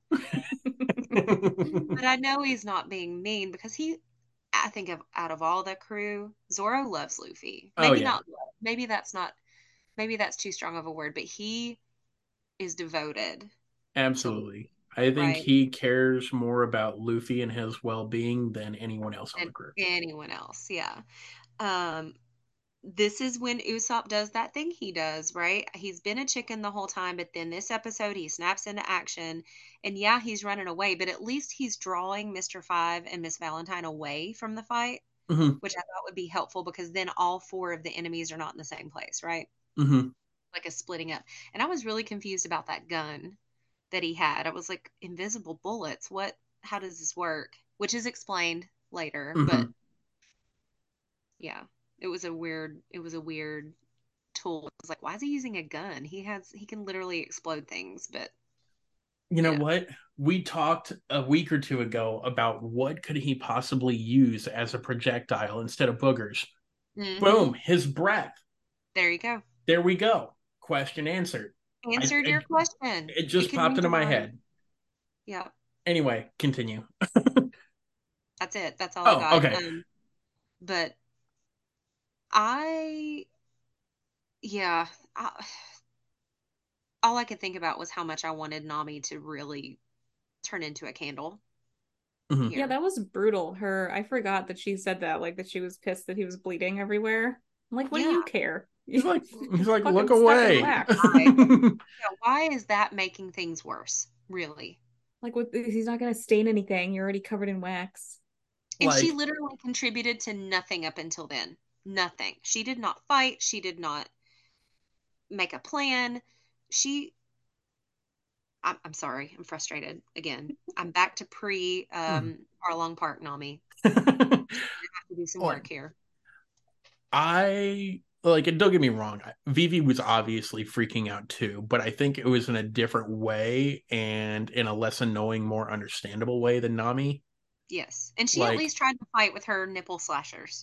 [SPEAKER 3] But I know he's not being mean because I think of out of all the crew, Zoro loves Luffy.
[SPEAKER 1] Oh
[SPEAKER 3] Maybe
[SPEAKER 1] yeah,
[SPEAKER 3] not love. Maybe that's too strong of a word, but he is devoted to
[SPEAKER 1] absolutely.
[SPEAKER 3] Luffy,
[SPEAKER 1] I think
[SPEAKER 3] right?
[SPEAKER 1] he cares more about Luffy and his well-being than anyone else on
[SPEAKER 3] And
[SPEAKER 1] the crew.
[SPEAKER 3] anyone else, yeah. Um, this is when Usopp does that thing he does, right? He's been a chicken the whole time, but then this episode he snaps into action. And yeah, he's running away, but at least he's drawing Mr. Five and Miss Valentine away from the fight,
[SPEAKER 1] Hmm.
[SPEAKER 3] which I thought would be helpful because then all four of the enemies are not in the same place, right?
[SPEAKER 1] Hmm.
[SPEAKER 3] Like a splitting up. And I was really confused about that gun that he had. I was like, invisible bullets. How does this work? Which is explained later, but
[SPEAKER 1] Hmm.
[SPEAKER 3] yeah, it was a weird tool. It's like, why is he using a gun? He can literally explode things, but
[SPEAKER 1] You know
[SPEAKER 3] yeah.
[SPEAKER 1] what? We talked a week or two ago about what could he possibly use as a projectile instead of boogers.
[SPEAKER 3] Hmm.
[SPEAKER 1] Boom, his breath.
[SPEAKER 3] There you go.
[SPEAKER 1] There we go. Question answered.
[SPEAKER 3] Answered your question.
[SPEAKER 1] It
[SPEAKER 3] It
[SPEAKER 1] just
[SPEAKER 3] can
[SPEAKER 1] popped
[SPEAKER 3] read
[SPEAKER 1] into
[SPEAKER 3] your
[SPEAKER 1] my
[SPEAKER 3] mind.
[SPEAKER 1] head.
[SPEAKER 3] Yeah,
[SPEAKER 1] Anyway, continue.
[SPEAKER 3] that's it. That's all I
[SPEAKER 1] Oh,
[SPEAKER 3] got.
[SPEAKER 1] okay.
[SPEAKER 3] But I, yeah, all I could think about was how much I wanted Nami to really turn into a candle
[SPEAKER 1] Hmm.
[SPEAKER 2] Yeah,
[SPEAKER 3] here.
[SPEAKER 2] that was brutal. I forgot that she said that, like that she was pissed that he was bleeding everywhere. I'm like, what do
[SPEAKER 3] Yeah.
[SPEAKER 2] you care?
[SPEAKER 1] He's like, he's like, look
[SPEAKER 2] Fucking stuck in
[SPEAKER 1] away.
[SPEAKER 2] wax.
[SPEAKER 3] Why? Yeah, why is that making things worse? Really?
[SPEAKER 2] Like, what? He's not gonna stain anything. You're already covered in wax.
[SPEAKER 3] And she
[SPEAKER 1] Like,
[SPEAKER 3] literally contributed to nothing up until then. Nothing. She did not fight. She did not make a plan. She, I'm sorry. I'm frustrated again. I'm back to pre Arlong Park Nami. I have to do some
[SPEAKER 1] like
[SPEAKER 3] work here.
[SPEAKER 1] I like it. Don't get me wrong. Vivi was obviously freaking out too, but I think it was in a different way and in a less annoying, more understandable way than Nami.
[SPEAKER 3] Yes. And she at
[SPEAKER 1] Like,
[SPEAKER 3] least tried to fight with her nipple slashers.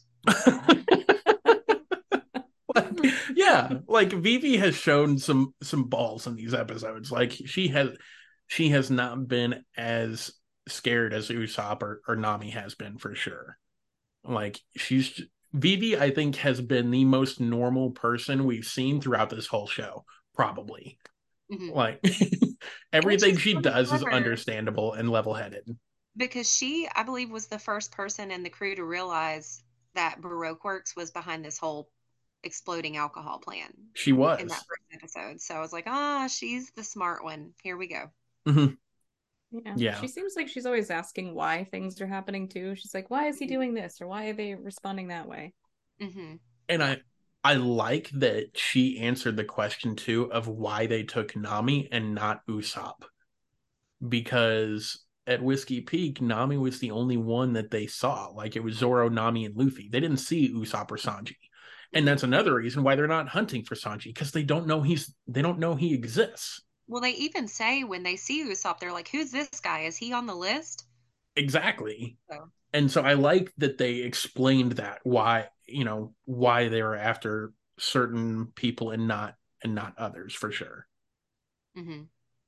[SPEAKER 1] like, yeah, like Vivi has shown some balls in these episodes. Like she has not been as scared as Usopp or Nami has been for sure. Like she's Vivi, I think, has been the most normal person we've seen throughout this whole show, probably.
[SPEAKER 3] Hmm.
[SPEAKER 1] Like
[SPEAKER 3] Which
[SPEAKER 1] everything
[SPEAKER 3] is
[SPEAKER 1] she
[SPEAKER 3] kind of
[SPEAKER 1] does is
[SPEAKER 3] clever
[SPEAKER 1] understandable and level-headed.
[SPEAKER 3] because she, I believe, was the first person in the crew to realize that Baroque Works was behind this whole exploding alcohol plan
[SPEAKER 1] She
[SPEAKER 3] in that
[SPEAKER 1] was.
[SPEAKER 3] first episode. So I was like, ah, she's the smart one. Here we go.
[SPEAKER 1] Mhm.
[SPEAKER 2] Yeah.
[SPEAKER 1] Yeah.
[SPEAKER 2] She seems like she's always asking why things are happening too. She's like, why is he doing this? Or why are they responding that way?
[SPEAKER 3] Mm-hmm.
[SPEAKER 1] And
[SPEAKER 3] Yeah.
[SPEAKER 1] I like that she answered the question too of why they took Nami and not Usopp. Because at Whiskey Peak, Nami was the only one that they saw. Like, it was Zoro, Nami, and Luffy. They didn't see Usopp or Sanji. And
[SPEAKER 3] Mm-hmm.
[SPEAKER 1] that's another reason why they're not hunting for Sanji, because they don't know he exists.
[SPEAKER 3] Well, they even say when they see Usopp, they're like, who's this guy? Is he on the list?
[SPEAKER 1] Exactly.
[SPEAKER 3] So,
[SPEAKER 1] And so I like that they explained that why, why they were after certain people and not others for sure.
[SPEAKER 3] mm-hmm.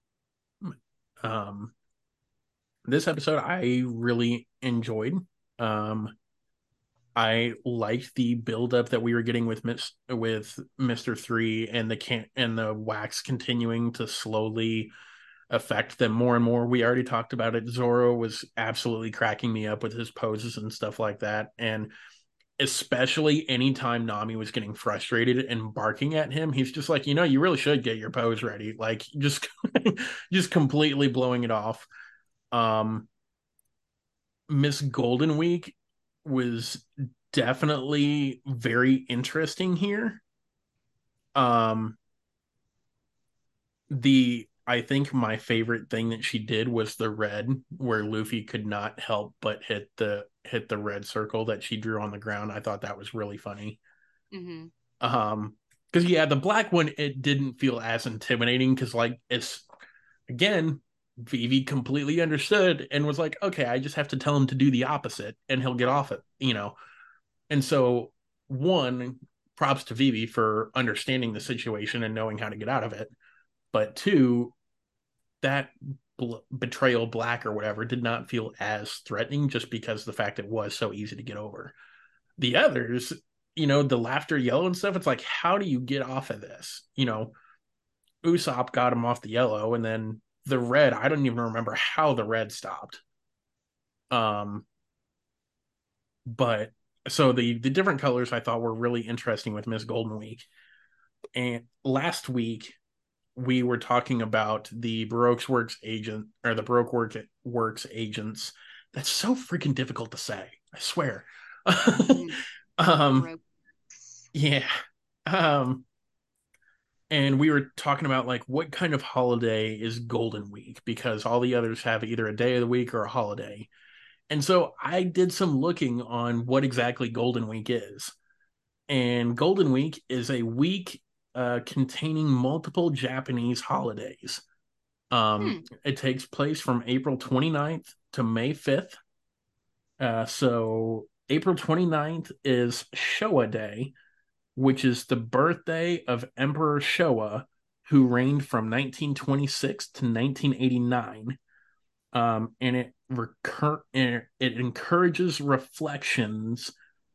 [SPEAKER 1] Um this episode I really enjoyed. Um I liked the buildup that we were getting with Mr. Three and the wax continuing to slowly affect them more and more. We already talked about it. Zoro was absolutely cracking me up with his poses and stuff like that. And especially anytime Nami was getting frustrated and barking at him, he's just like, you really should get your pose ready. Like, just just completely blowing it off. Um Miss Golden Week was definitely very interesting here. Um, the I think my favorite thing that she did was the red, where Luffy could not help but hit the red circle that she drew on the ground. I thought that was really funny.
[SPEAKER 3] Mm-hmm.
[SPEAKER 1] Because yeah, the black one it didn't feel as intimidating because like it's again Vivi completely understood and was like, okay, I just have to tell him to do the opposite and he'll get
[SPEAKER 3] Right.
[SPEAKER 1] off it. And so, one, props to Vivi for understanding the situation and knowing how to get out of it. But two, that betrayal black or whatever did not feel as threatening just because the fact it was so easy to get over. The others, the laughter yellow and stuff, it's like, how do you get off of this? Usopp got him off the yellow, and then the red, I don't even remember how the red stopped. Um, but so the different colors I thought were really interesting with Miss Golden Week. And last week we were talking about the Baroque Works agent or the Works agents. That's so freaking difficult to say. I swear.
[SPEAKER 3] Mm-hmm.
[SPEAKER 1] um,
[SPEAKER 3] Baroque.
[SPEAKER 1] yeah. Um, and we were talking about like what kind of holiday is Golden Week because all the others have either a day of the week or a holiday. And so I did some looking on what exactly Golden Week is. And Golden Week is a week containing multiple Japanese holidays.
[SPEAKER 3] Hmm.
[SPEAKER 1] It takes place from April 29th to May 5th. So April 29th is Showa Day, which is the birthday of Emperor Showa, who reigned from 1926 to 1989. And it encourages reflections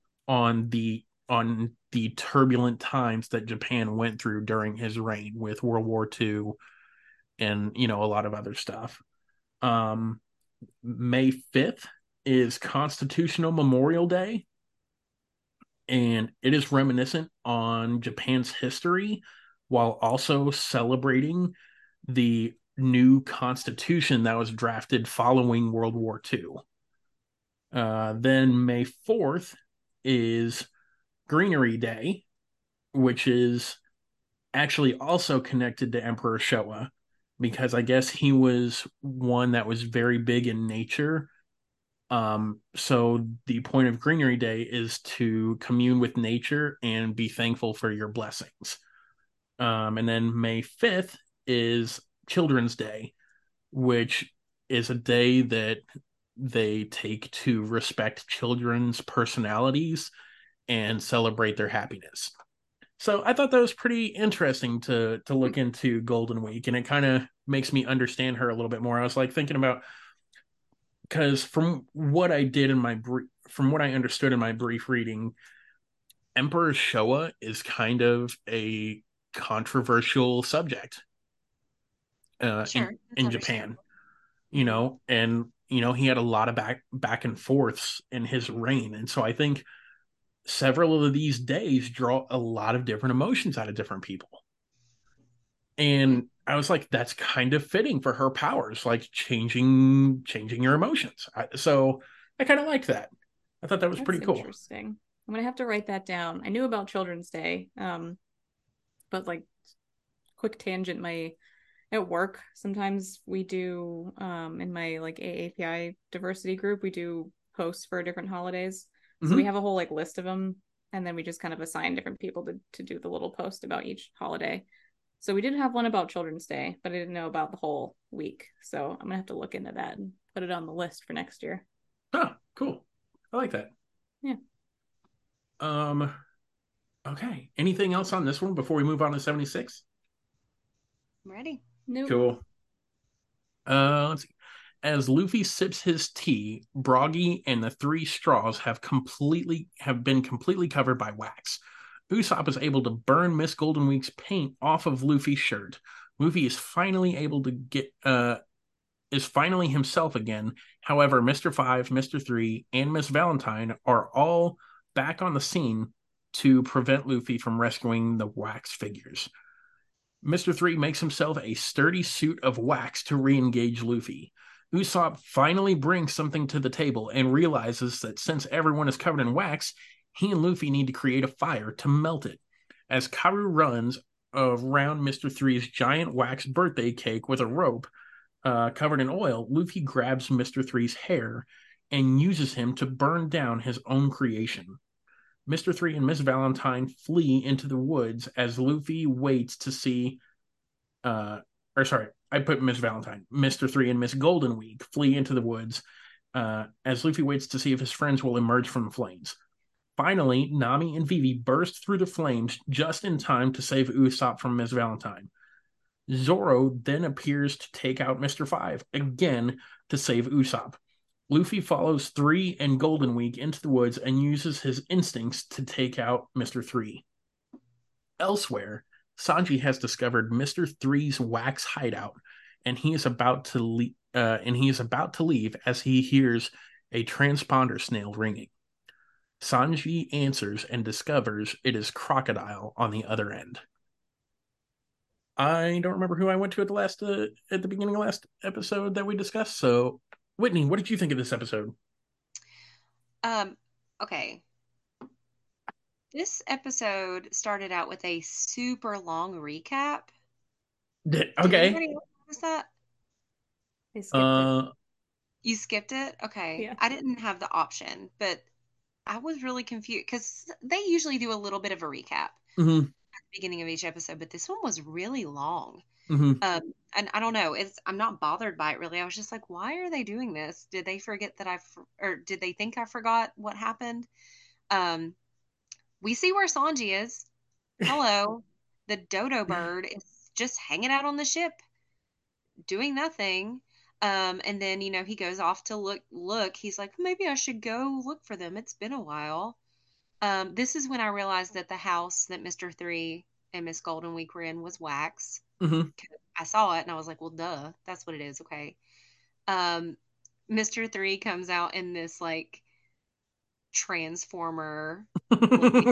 [SPEAKER 1] on the turbulent times that Japan went through during his reign with World War II and a lot of other stuff. Um, May 5th is Constitutional Memorial Day, and it is reminiscent on Japan's history while also celebrating the new constitution that was drafted following World War II. Then May 4th is Greenery Day, which is actually also connected to Emperor Showa because I guess he was one that was very big in nature. So the point of Greenery Day is to commune with nature and be thankful for your blessings. And then May 5th is Children's Day, which is a day that they take to respect children's personalities and celebrate their happiness. So I thought that was pretty interesting to look into Golden Week, and it kind of makes me understand her a little bit more. I was like thinking about because from what I understood in my brief reading, Emperor Showa is kind of a controversial subject
[SPEAKER 3] Sure. That's
[SPEAKER 1] in Japan,
[SPEAKER 3] understandable. Mm-hmm.
[SPEAKER 1] and he had a lot of back and forths in his reign, and so I think several of these days draw a lot of different emotions out of different people. And I was like, that's kind of fitting for her powers, like changing your emotions. So I kind of liked that. I thought that was
[SPEAKER 2] That's
[SPEAKER 1] pretty cool.
[SPEAKER 2] interesting. I'm gonna have to write that down. I knew about Children's Day, but like quick tangent, my at work sometimes we do in my like AAPI diversity group we do posts for different holidays. So we
[SPEAKER 1] Hmm.
[SPEAKER 2] have a whole like list of them, and then we just kind of assign different people to do the little post about each holiday. So we did have one about Children's Day, but I didn't know about the whole week. So I'm gonna have to look into that and put it on the list for next year.
[SPEAKER 1] Oh, cool. I like that.
[SPEAKER 2] Yeah.
[SPEAKER 1] Um, okay. Anything else on this one before we move on to 76?
[SPEAKER 3] I'm ready.
[SPEAKER 2] Nope.
[SPEAKER 1] Cool. Let's see. As Luffy sips his tea, Broggy and the three straws have been completely covered by wax. Usopp is able to burn Miss Goldenweek's paint off of Luffy's shirt. Luffy is finally able to get is finally himself again. However, Mr. Five, Mr. Three, and Miss Valentine are all back on the scene to prevent Luffy from rescuing the wax figures. Mr. Three makes himself a sturdy suit of wax to re engage Luffy. Usopp finally brings something to the table and realizes that since everyone is covered in wax, he and Luffy need to create a fire to melt it. As Karu runs around Mr. Three's giant wax birthday cake with a rope covered in oil, Luffy grabs Mr. Three's hair and uses him to burn down his own creation. Mr. Three and Miss Valentine flee into the woods as Luffy waits to see or sorry, I put Miss Valentine. Mr. Three and Miss Golden Week flee into the woods as Luffy waits to see if his friends will emerge from the flames. Finally, Nami and Vivi burst through the flames just in time to save Usopp from Miss Valentine. Zoro then appears to take out Mr. Five again to save Usopp. Luffy follows Three and Golden Week into the woods and uses his instincts to take out Mr. Three. Elsewhere, Sanji has discovered Mr. Three's wax hideout, and he is about to leave as he hears a transponder snail ringing. Sanji answers and discovers it is Crocodile on the other end. I don't remember who I went to at the beginning of last episode that we discussed. So, Whitney, what did you think of this episode?
[SPEAKER 3] Um, okay. This episode started out with a super long recap. Did
[SPEAKER 1] Okay.
[SPEAKER 3] anybody else notice that?
[SPEAKER 2] I skipped it.
[SPEAKER 1] Uh,
[SPEAKER 3] You skipped it? Okay.
[SPEAKER 2] Yeah.
[SPEAKER 3] I didn't have the option, but I was really confused because they usually do a little bit of a recap
[SPEAKER 1] mhm,
[SPEAKER 3] at the beginning of each episode, but this one was really long.
[SPEAKER 1] mhm.
[SPEAKER 3] And I don't know, I'm not bothered by it really. I was just like, why are they doing this? Did they forget that or did they think I forgot what happened? Um, we see where Sanji is. Hello. The dodo bird is just hanging out on the ship, doing nothing. And then, he goes off to look. He's like, maybe I should go look for them. It's been a while. This is when I realized that the house that Mr. Three and Miss Golden Week were in was wax.
[SPEAKER 1] Mhm.
[SPEAKER 3] I saw it and I was like, well, duh, that's what it is. Okay. Um, Mr. Three comes out in this like transformer looking,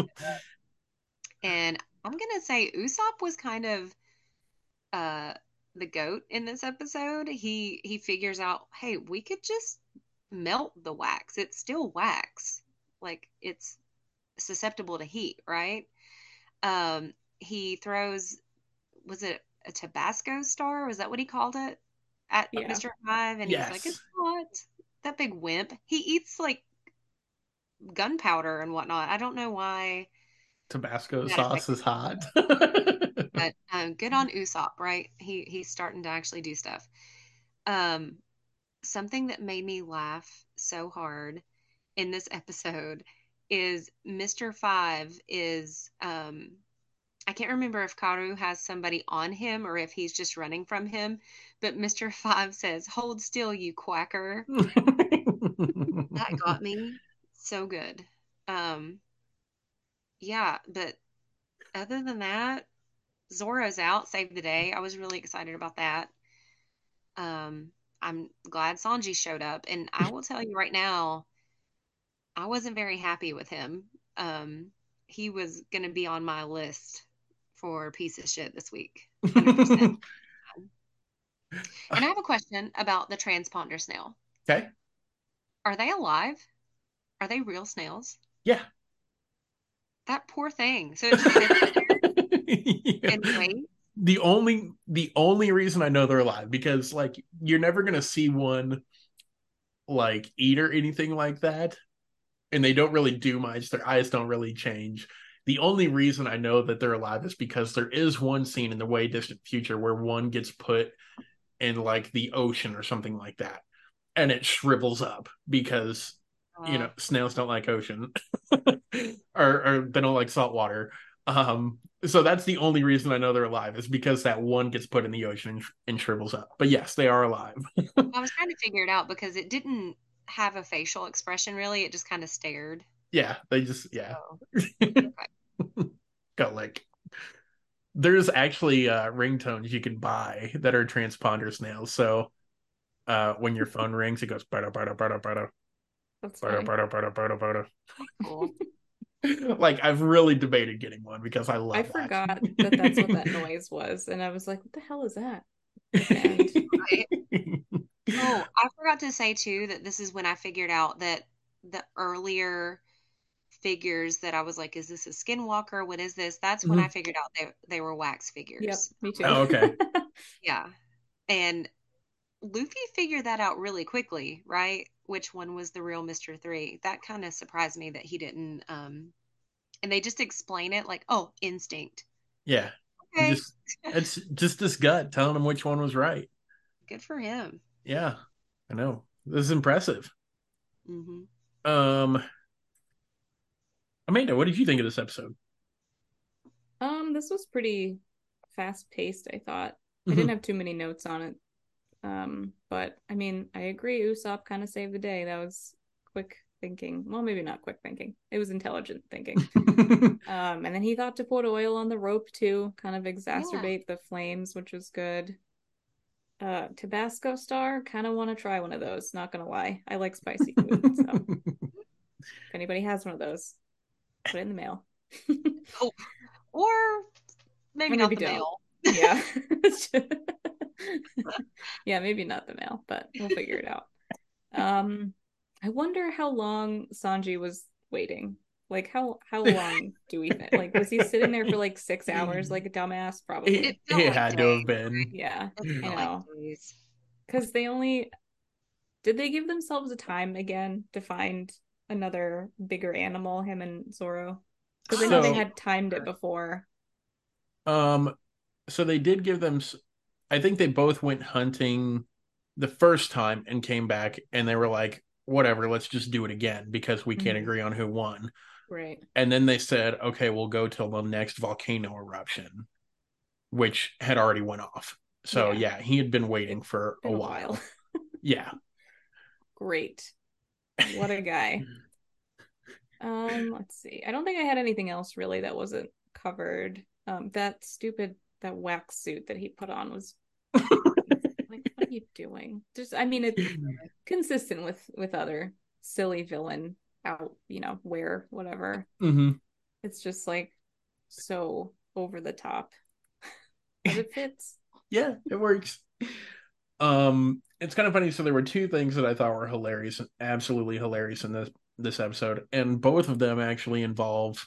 [SPEAKER 3] and I'm gonna say Usopp was kind of uh the goat in this episode. He figures out, hey, we could just melt the wax. It's still wax. Like it's susceptible to heat, right? He throws, was it a Tabasco star? Was that what he called it? At
[SPEAKER 2] Yeah.
[SPEAKER 3] Mr. Five, and he's like, it's
[SPEAKER 1] Yes.
[SPEAKER 3] not that big wimp. He eats like gunpowder and whatnot. I don't know why
[SPEAKER 1] Tabasco
[SPEAKER 3] that
[SPEAKER 1] sauce
[SPEAKER 3] affected
[SPEAKER 1] is
[SPEAKER 3] him,
[SPEAKER 1] hot.
[SPEAKER 3] but good on Usopp, right? He's starting to actually do stuff. Um, Something that made me laugh so hard in this episode is Mr. Five is I can't remember if Karu has somebody on him or if he's just running from him, but Mr. Five says, "Hold still, you quacker." That got me so good. Um, yeah, but other than that, Zoro's out, saved the day. I was really excited about that. Um, I'm glad Sanji showed up, and I will tell you right now, I wasn't very happy with him. Um, he was going to be on my list for piece of shit this week. 100%. And I have a question about the transponder snail.
[SPEAKER 1] Okay.
[SPEAKER 3] Are they alive? Are they real snails?
[SPEAKER 1] Yeah.
[SPEAKER 3] That poor thing. So it just sits there
[SPEAKER 1] Yeah.
[SPEAKER 3] and waits.
[SPEAKER 1] The only reason I know they're alive, because like you're never gonna see one like eat or anything like that, and they don't really do much. Their eyes don't really change. The only reason I know that they're alive is because there is one scene in the way distant future where one gets put in like the ocean or something like that, and it shrivels up because snails don't like ocean or they don't like salt water. So that's the only reason I know they're alive, is because that one gets put in the ocean and shrivels up. But yes, they are alive.
[SPEAKER 3] I was trying to figure it out because it didn't have a facial expression really. It just kind of stared.
[SPEAKER 1] Yeah, they just
[SPEAKER 3] So, okay.
[SPEAKER 1] got like there's actually ringtones you can buy that are transponder snails. So when your phone rings, it goes bada bada bada bada
[SPEAKER 2] That's
[SPEAKER 1] bada
[SPEAKER 2] funny.
[SPEAKER 1] bada bada bada bada.
[SPEAKER 3] Cool.
[SPEAKER 1] Like I've really debated getting one because I love
[SPEAKER 2] I
[SPEAKER 1] that.
[SPEAKER 2] forgot that that's what that noise was, and I was like, "What the hell is that?" And
[SPEAKER 3] Right? Oh, I forgot to say too that this is when I figured out that the earlier figures that I was like, is this a skinwalker? What is this? That's when I
[SPEAKER 1] Mhm.
[SPEAKER 3] figured out they were wax
[SPEAKER 2] yep,
[SPEAKER 3] figures.
[SPEAKER 2] me too.
[SPEAKER 1] Oh, okay.
[SPEAKER 3] Yeah. And Luffy figured that out really quickly, right? Which one was the real Mr. 3? That kind of surprised me that he didn't and they just explain it like, "Oh, instinct."
[SPEAKER 1] Yeah.
[SPEAKER 3] Okay.
[SPEAKER 1] It's just this gut telling him which one was right.
[SPEAKER 3] Good for him.
[SPEAKER 1] Yeah. I know. This is impressive.
[SPEAKER 3] Hmm.
[SPEAKER 1] Um Amanda, what did you think of this episode?
[SPEAKER 2] This was pretty fast paced, I thought. I didn't
[SPEAKER 1] Mhm.
[SPEAKER 2] have too many notes on it. But I mean, I agree, Usopp kind of saved the day. That was quick thinking. Well, maybe not quick thinking. It was intelligent thinking. And then he thought to put oil on the rope too, kind of
[SPEAKER 3] Yeah.
[SPEAKER 2] exacerbate the flames, which was good. Tabasco star, kind of want to try one of those, not gonna lie. I like spicy food, so if anybody has one of those, put it in the mail.
[SPEAKER 3] Oh, or maybe
[SPEAKER 2] Or
[SPEAKER 3] not
[SPEAKER 2] maybe
[SPEAKER 3] the
[SPEAKER 2] don't.
[SPEAKER 3] male.
[SPEAKER 2] Yeah. Yeah, maybe not the mail, but we'll figure it out. Um, I wonder how long Sanji was waiting. Like how long do we think? Like was he sitting there for like 6 hours like a dumbass?
[SPEAKER 1] it,
[SPEAKER 3] It
[SPEAKER 2] Probably.
[SPEAKER 3] felt
[SPEAKER 1] it
[SPEAKER 3] like
[SPEAKER 1] had to
[SPEAKER 3] days.
[SPEAKER 1] have been.
[SPEAKER 2] Yeah,
[SPEAKER 3] It
[SPEAKER 2] I
[SPEAKER 3] felt like
[SPEAKER 2] know.
[SPEAKER 3] days.
[SPEAKER 2] Because they only did they give themselves a time again to find another bigger animal, him and Zoro? Because I know they
[SPEAKER 1] So
[SPEAKER 2] had timed it before.
[SPEAKER 1] um so they did give them I think they both went hunting the first time and came back and they were like, whatever, let's just do it again because we can't
[SPEAKER 2] Mhm.
[SPEAKER 1] agree on who won.
[SPEAKER 2] Right.
[SPEAKER 1] And then they said, okay, we'll go till the next volcano eruption, which had already went off. So
[SPEAKER 2] Yeah.
[SPEAKER 1] yeah, he had been waiting
[SPEAKER 2] It's
[SPEAKER 1] for a
[SPEAKER 2] been a while.
[SPEAKER 1] while. Yeah.
[SPEAKER 2] Great. What a guy. Let's see. I don't think I had anything else really that wasn't covered. That wax suit that he put on was like, what are you doing? Just, I mean, it's consistent with other silly villain out, wear whatever.
[SPEAKER 1] Hmm.
[SPEAKER 2] It's just like so over the top, but it fits.
[SPEAKER 1] Yeah, it works. It's kind of funny. So there were two things that I thought were hilarious, absolutely hilarious in this episode, and both of them actually involve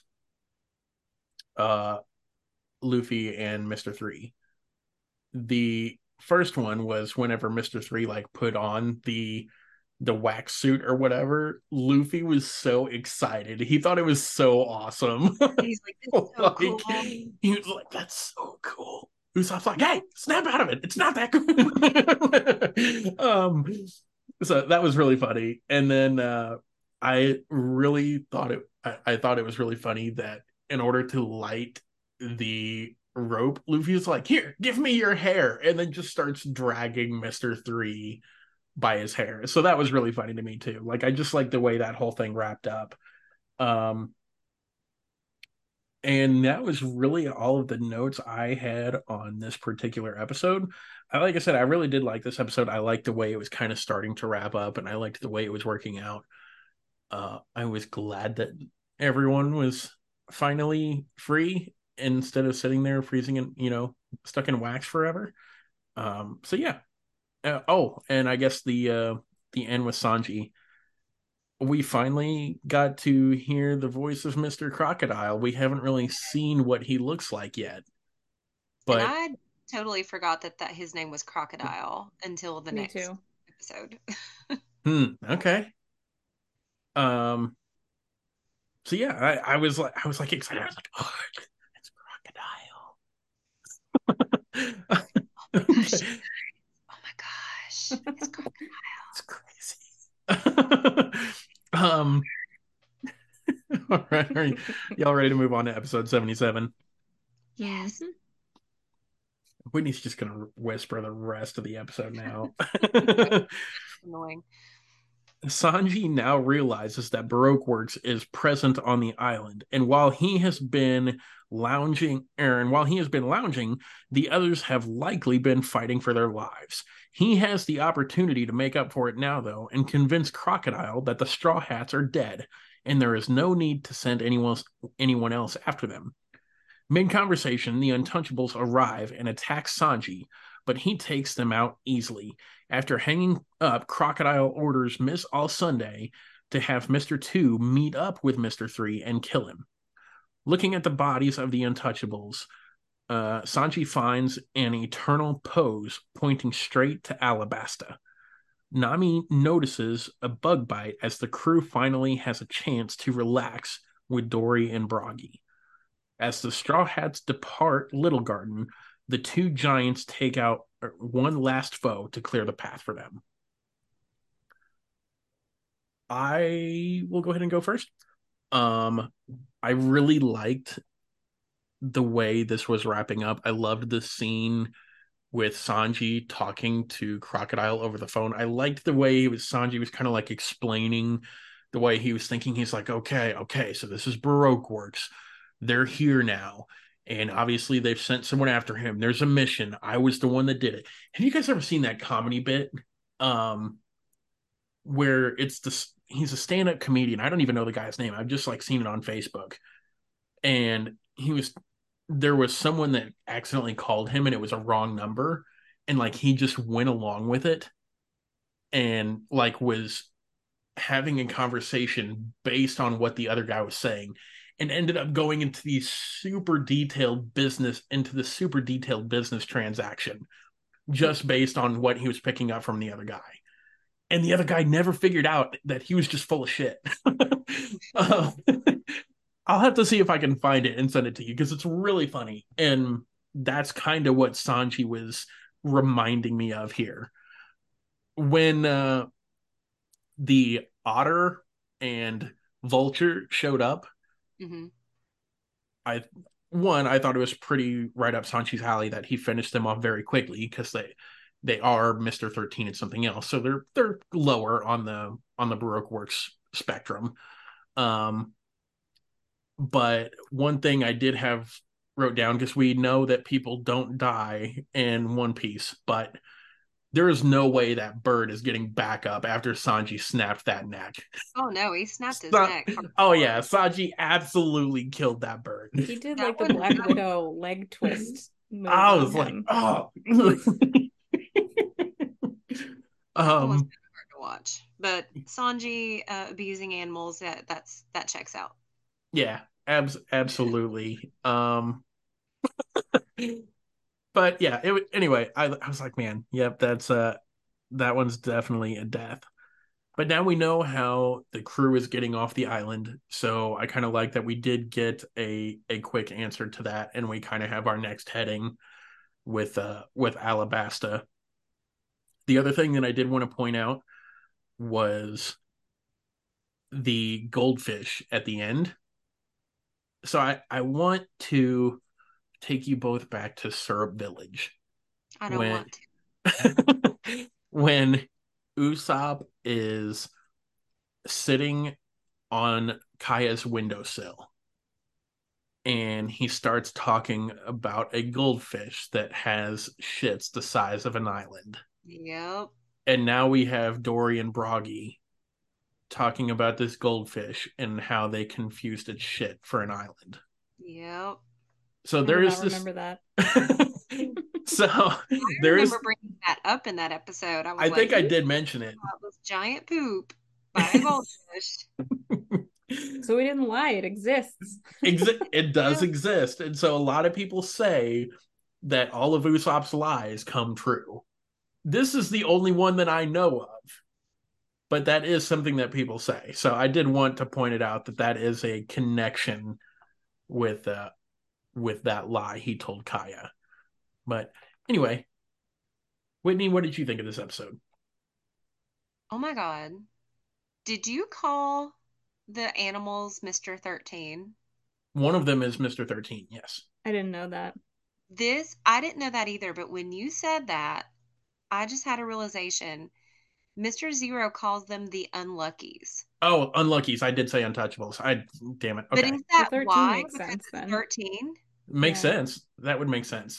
[SPEAKER 1] uh Luffy and Mr. Three. The first one was whenever Mr. Three like put on the wax suit or whatever, Luffy was so excited. He thought it was so awesome.
[SPEAKER 3] He's like, this is so
[SPEAKER 1] Like
[SPEAKER 3] cool.
[SPEAKER 1] he was like, "That's so cool." Usopp's like, "Hey, snap out of it! It's not that cool." So that was really funny. And then I really thought I thought it was really funny that in order to light the rope, Luffy's like, "Here, give me your hair," and then just starts dragging Mister Three by his hair. So that was really funny to me too. Like I just like the way that whole thing wrapped up. Um and that was really all of the notes I had on this particular episode. Like I said, I really did like this episode. I liked the way it was kind of starting to wrap up, and I liked the way it was working out. I was glad that everyone was finally free instead of sitting there freezing and, stuck in wax forever. So yeah. And I guess the end with Sanji, we finally got to hear the voice of Mr. Crocodile. We haven't really seen what he looks like yet.
[SPEAKER 3] And
[SPEAKER 1] But
[SPEAKER 3] I totally forgot that his name was Crocodile until the
[SPEAKER 2] Me
[SPEAKER 3] next
[SPEAKER 2] too.
[SPEAKER 3] episode.
[SPEAKER 1] okay. Um so yeah, I was like excited. I was like, oh, it's Crocodile.
[SPEAKER 3] Gosh.
[SPEAKER 1] Okay.
[SPEAKER 3] Oh my gosh. It's
[SPEAKER 1] It's crazy. um all right. Y'all ready to move on to episode 77?
[SPEAKER 3] Yes.
[SPEAKER 2] Mhm.
[SPEAKER 1] Whitney's just gonna whisper the rest of the episode now.
[SPEAKER 3] Annoying.
[SPEAKER 1] Sanji now realizes that Baroque Works is present on the island, and while he has been lounging, the others have likely been fighting for their lives. He has the opportunity to make up for it now, though, and convince Crocodile that the Straw Hats are dead, and there is no need to send anyone else after them. Mid-conversation, the Untouchables arrive and attack Sanji, but he takes them out easily. After hanging up, Crocodile orders Miss All Sunday to have Mr. 2 meet up with Mr. 3 and kill him. Looking at the bodies of the Untouchables, Sanji finds an eternal pose pointing straight to Alabasta. Nami notices a bug bite as the crew finally has a chance to relax with Dory and Broggy. As the Straw Hats depart Little Garden, the two giants take out one last foe to clear the path for them. I will go ahead and go first. Um, I really liked the way this was wrapping up. I loved the scene with Sanji talking to Crocodile over the phone. I liked the way Sanji was kind of like explaining the way he was thinking. He's like, okay, so this is Baroque Works. They're here now. And obviously they've sent someone after him. There's a mission. I was the one that did it. Have you guys ever seen that comedy bit? Where he's a stand-up comedian. I don't even know the guy's name. I've just like seen it on Facebook. And there was someone that accidentally called him and it was a wrong number. And like he just went along with it and like was having a conversation based on what the other guy was saying and ended up going into the super detailed business transaction just based on what he was picking up from the other guy. And the other guy never figured out that he was just full of shit. uh, I'll have to see if I can find it and send it to you because it's really funny. And that's kind of what Sanji was reminding me of here. When the otter and vulture showed up,
[SPEAKER 3] Mm-hmm.
[SPEAKER 1] I thought it was pretty right up Sanchi's alley that he finished them off very quickly because they are Mr. 13 and something else. So they're lower on the Baroque Works spectrum. But one thing I did have wrote down, because we know that people don't die in One Piece, but there is no way that bird is getting back up after Sanji snapped that neck.
[SPEAKER 3] Oh no, he snapped his neck.
[SPEAKER 1] Oh yeah, Sanji absolutely killed that bird.
[SPEAKER 2] He did
[SPEAKER 3] That
[SPEAKER 2] like the
[SPEAKER 3] would
[SPEAKER 2] Black Widow leg twist move
[SPEAKER 1] I
[SPEAKER 2] on
[SPEAKER 1] was like,
[SPEAKER 2] him.
[SPEAKER 1] oh.
[SPEAKER 3] that was hard to watch. But Sanji abusing animals, that checks out.
[SPEAKER 1] Yeah, absolutely. But yeah, anyway, I was like, man, yep, that one's definitely a death. But now we know how the crew is getting off the island, so I kind of like that we did get a quick answer to that, and we kind of have our next heading with Alabasta. The other thing that I did want to point out was the goldfish at the end. So I want to take you both back to Syrup Village
[SPEAKER 3] I don't
[SPEAKER 1] when
[SPEAKER 3] want to.
[SPEAKER 1] when Usopp is sitting on Kaya's windowsill and he starts talking about a goldfish that has shits the size of an island.
[SPEAKER 3] Yep.
[SPEAKER 1] And now we have Dory and Broggy talking about this goldfish and how they confused its shit for an island.
[SPEAKER 3] Yep.
[SPEAKER 1] So
[SPEAKER 2] I
[SPEAKER 1] there
[SPEAKER 2] do
[SPEAKER 1] is
[SPEAKER 2] not
[SPEAKER 1] this.
[SPEAKER 2] remember that.
[SPEAKER 1] So
[SPEAKER 3] I
[SPEAKER 1] there is.
[SPEAKER 3] remember bringing that up in that episode. I was
[SPEAKER 1] I
[SPEAKER 3] like,
[SPEAKER 1] think I
[SPEAKER 3] who
[SPEAKER 1] did mention it.
[SPEAKER 3] was giant poop by a goldfish?
[SPEAKER 2] So we didn't lie. It exists.
[SPEAKER 1] It does
[SPEAKER 3] Yeah.
[SPEAKER 1] exist, and so a lot of people say that all of Usopp's lies come true. This is the only one that I know of, but that is something that people say. So I did want to point it out that that is a connection with that lie he told Kaya. But anyway, Whitney, what did you think of this episode?
[SPEAKER 3] Oh my God. Did you call the animals Mr. 13?
[SPEAKER 1] One of them is Mr. 13, yes.
[SPEAKER 2] I didn't know that.
[SPEAKER 3] I didn't know that either, but when you said that, I just had a realization. Mr. Zero calls them the unluckies.
[SPEAKER 1] Oh, unluckies. I did say untouchables. Damn it.
[SPEAKER 3] But
[SPEAKER 1] Okay.
[SPEAKER 3] is
[SPEAKER 2] So
[SPEAKER 3] that
[SPEAKER 2] 13
[SPEAKER 3] why?
[SPEAKER 2] makes
[SPEAKER 3] Because
[SPEAKER 2] sense
[SPEAKER 3] it's
[SPEAKER 2] then.
[SPEAKER 3] 13?
[SPEAKER 1] Makes
[SPEAKER 2] Yeah.
[SPEAKER 1] sense. That would make sense.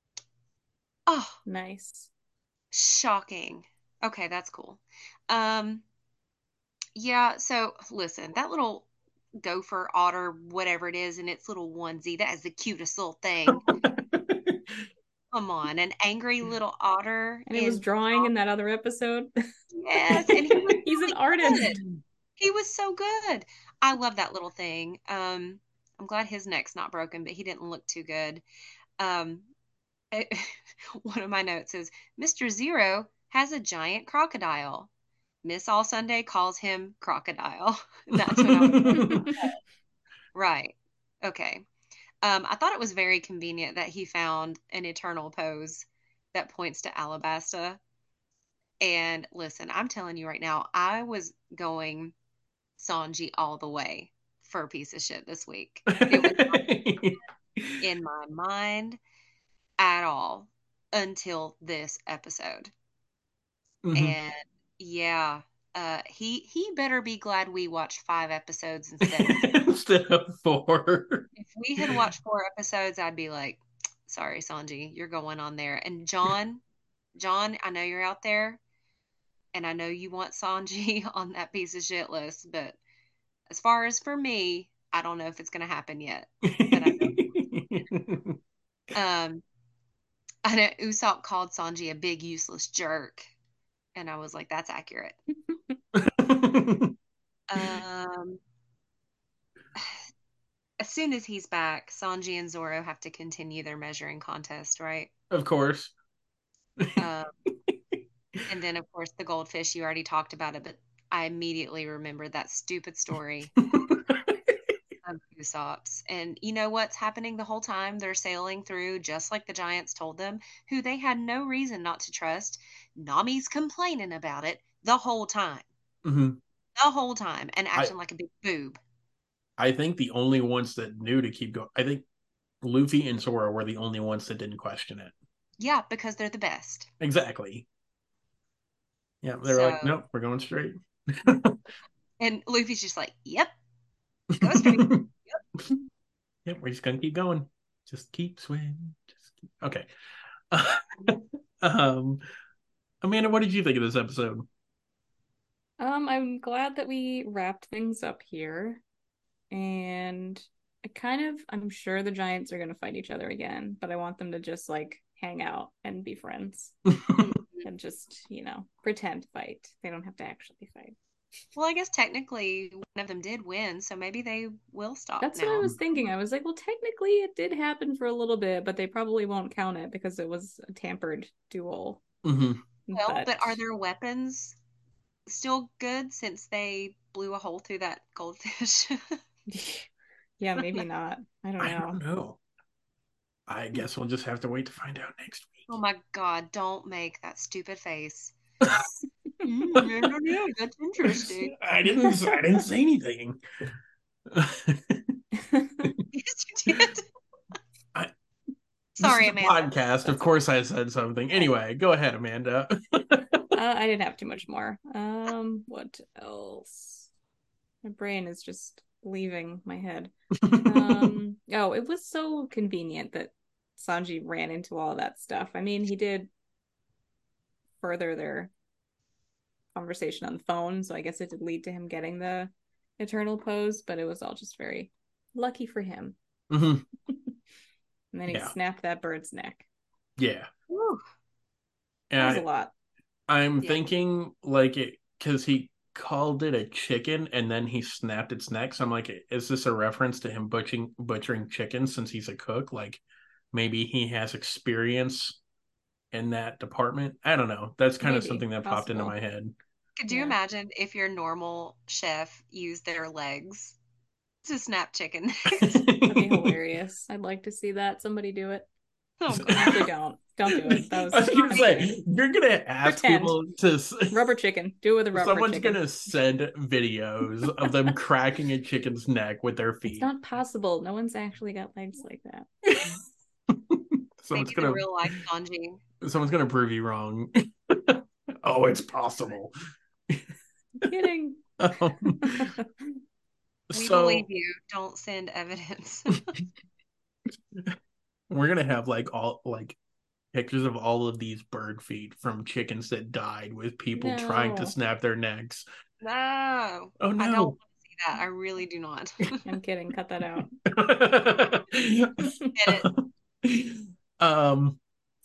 [SPEAKER 3] Oh,
[SPEAKER 2] Nice.
[SPEAKER 3] shocking. Okay, that's cool. Um, yeah, so listen, that little gopher, otter, whatever it is, in its little onesie, that is the cutest little thing. Come on, an angry little otter
[SPEAKER 2] And he was
[SPEAKER 3] in
[SPEAKER 2] drawing in that other episode.
[SPEAKER 3] yes, and he was
[SPEAKER 2] He's an
[SPEAKER 3] really good.
[SPEAKER 2] artist.
[SPEAKER 3] He was so good. I love that little thing. I'm glad his neck's not broken, but he didn't look too good. Um, it- one of my notes is Mr. Zero has a giant crocodile. Miss All Sunday calls him Crocodile. That's what I was right. Okay. I thought it was very convenient that he found an eternal pose that points to Alabasta. And listen, I'm telling you right now, I was going Sanji all the way for a piece of shit this week. It was not in my mind at all until this episode.
[SPEAKER 1] Mhm.
[SPEAKER 3] And yeah, he better be glad we watched 5 episodes instead of 4.
[SPEAKER 1] Instead of four.
[SPEAKER 3] If we had watched 4 episodes, I'd be like, sorry, Sanji, you're going on there. And John, I know you're out there, and I know you want Sanji on that piece of shit list, but as far as for me, I don't know if it's gonna happen yet. But um I know Usopp called Sanji a big useless jerk, and I was like, that's accurate. Um as soon as he's back, Sanji and Zoro have to continue their measuring contest, right?
[SPEAKER 1] Of course.
[SPEAKER 3] Um and then of course the goldfish, you already talked about it, but I immediately remembered that stupid story of Usopp's. And you know what's happening the whole time? They're sailing through just like the giants told them, who they had no reason not to trust. Nami's complaining about it the whole time.
[SPEAKER 1] Mhm.
[SPEAKER 3] The whole time and
[SPEAKER 1] I
[SPEAKER 3] acting like a big boob.
[SPEAKER 1] I think the only ones that knew to keep going. I think Luffy and Zoro were the only ones that didn't question it.
[SPEAKER 3] Yeah, because they're the best.
[SPEAKER 1] Exactly. Yeah, they were like,
[SPEAKER 3] So,
[SPEAKER 1] nope, we're going straight.
[SPEAKER 3] and Luffy's just like, yep, go straight. Yep.
[SPEAKER 1] Yeah, we're just gonna keep going. Just keep swimming. Okay. um, Amanda, what did you think of this episode?
[SPEAKER 2] I'm glad that we wrapped things up here. And I'm sure the Giants are gonna fight each other again, but I want them to just like hang out and be friends and just, pretend fight. They don't have to actually fight.
[SPEAKER 3] Well, I guess technically one of them did win, so maybe they will stop
[SPEAKER 2] That's what I
[SPEAKER 3] now.
[SPEAKER 2] was thinking. I was like, well, technically it did happen for a little bit, but they probably won't count it because it was a tampered duel.
[SPEAKER 1] Mhm.
[SPEAKER 3] Well,
[SPEAKER 2] But
[SPEAKER 3] but are their weapons still good since they blew a hole through that goldfish?
[SPEAKER 2] yeah, maybe not. I don't
[SPEAKER 1] I don't
[SPEAKER 2] know.
[SPEAKER 1] know. I guess we'll just have to wait to find out next
[SPEAKER 3] Oh
[SPEAKER 1] week.
[SPEAKER 3] my God, don't make that stupid face. I don't know. That's interesting.
[SPEAKER 1] I didn't say anything.
[SPEAKER 3] Yes, you did.
[SPEAKER 1] I, this is
[SPEAKER 3] Sorry,
[SPEAKER 1] a
[SPEAKER 3] Amanda.
[SPEAKER 1] podcast. Of
[SPEAKER 2] That's okay.
[SPEAKER 1] course I said something. Anyway, go ahead, Amanda.
[SPEAKER 2] I didn't have too much more. What else? My brain is just leaving my head. Oh, it was so convenient that Sanji ran into all that stuff. I mean, he did further their conversation on the phone, so I guess it did lead to him getting the eternal pose, but it was all just very lucky for him.
[SPEAKER 1] Mhm.
[SPEAKER 2] And then he
[SPEAKER 1] Yeah.
[SPEAKER 2] snapped that bird's neck.
[SPEAKER 1] Yeah.
[SPEAKER 3] Whew.
[SPEAKER 2] That was a
[SPEAKER 1] And
[SPEAKER 2] lot.
[SPEAKER 1] I'm
[SPEAKER 3] Yeah.
[SPEAKER 1] thinking like it because he called it a chicken and then he snapped its neck. So I'm like, is this a reference to him butchering chickens since he's a cook? Like maybe he has experience in that department. I don't know. That's kind of
[SPEAKER 2] Maybe.
[SPEAKER 1] something that popped into
[SPEAKER 2] Possible.
[SPEAKER 1] my head.
[SPEAKER 3] Could you
[SPEAKER 2] Yeah.
[SPEAKER 3] imagine if your normal chef used their legs to snap chicken necks?
[SPEAKER 2] That'd be hilarious. I'd like to see that. Somebody do it.
[SPEAKER 3] Oh,
[SPEAKER 2] And
[SPEAKER 3] God.
[SPEAKER 2] actually, don't do it. That was
[SPEAKER 1] I was gonna
[SPEAKER 2] I'm
[SPEAKER 1] say
[SPEAKER 2] kidding.
[SPEAKER 1] you're gonna ask
[SPEAKER 2] Pretend.
[SPEAKER 1] people to.
[SPEAKER 2] Rubber chicken. Do it with a rubber
[SPEAKER 1] Someone's
[SPEAKER 2] chicken.
[SPEAKER 1] gonna send videos of them cracking a chicken's neck with their
[SPEAKER 2] It's
[SPEAKER 1] feet.
[SPEAKER 2] not possible. No one's actually got legs like that.
[SPEAKER 1] someone's
[SPEAKER 3] Maybe the
[SPEAKER 1] gonna
[SPEAKER 3] real life Sanji.
[SPEAKER 1] someone's gonna prove you wrong. Oh, it's possible.
[SPEAKER 2] I'm kidding.
[SPEAKER 3] We
[SPEAKER 1] So
[SPEAKER 3] believe you. Don't send evidence.
[SPEAKER 1] we're gonna have like all like pictures of all of these bird feet from chickens that died with people trying to
[SPEAKER 2] No.
[SPEAKER 1] snap their necks.
[SPEAKER 3] No.
[SPEAKER 1] Oh
[SPEAKER 3] I don't
[SPEAKER 1] no.
[SPEAKER 3] want to see that. I really do not.
[SPEAKER 2] I'm kidding. Cut that out.
[SPEAKER 3] Get it.
[SPEAKER 1] um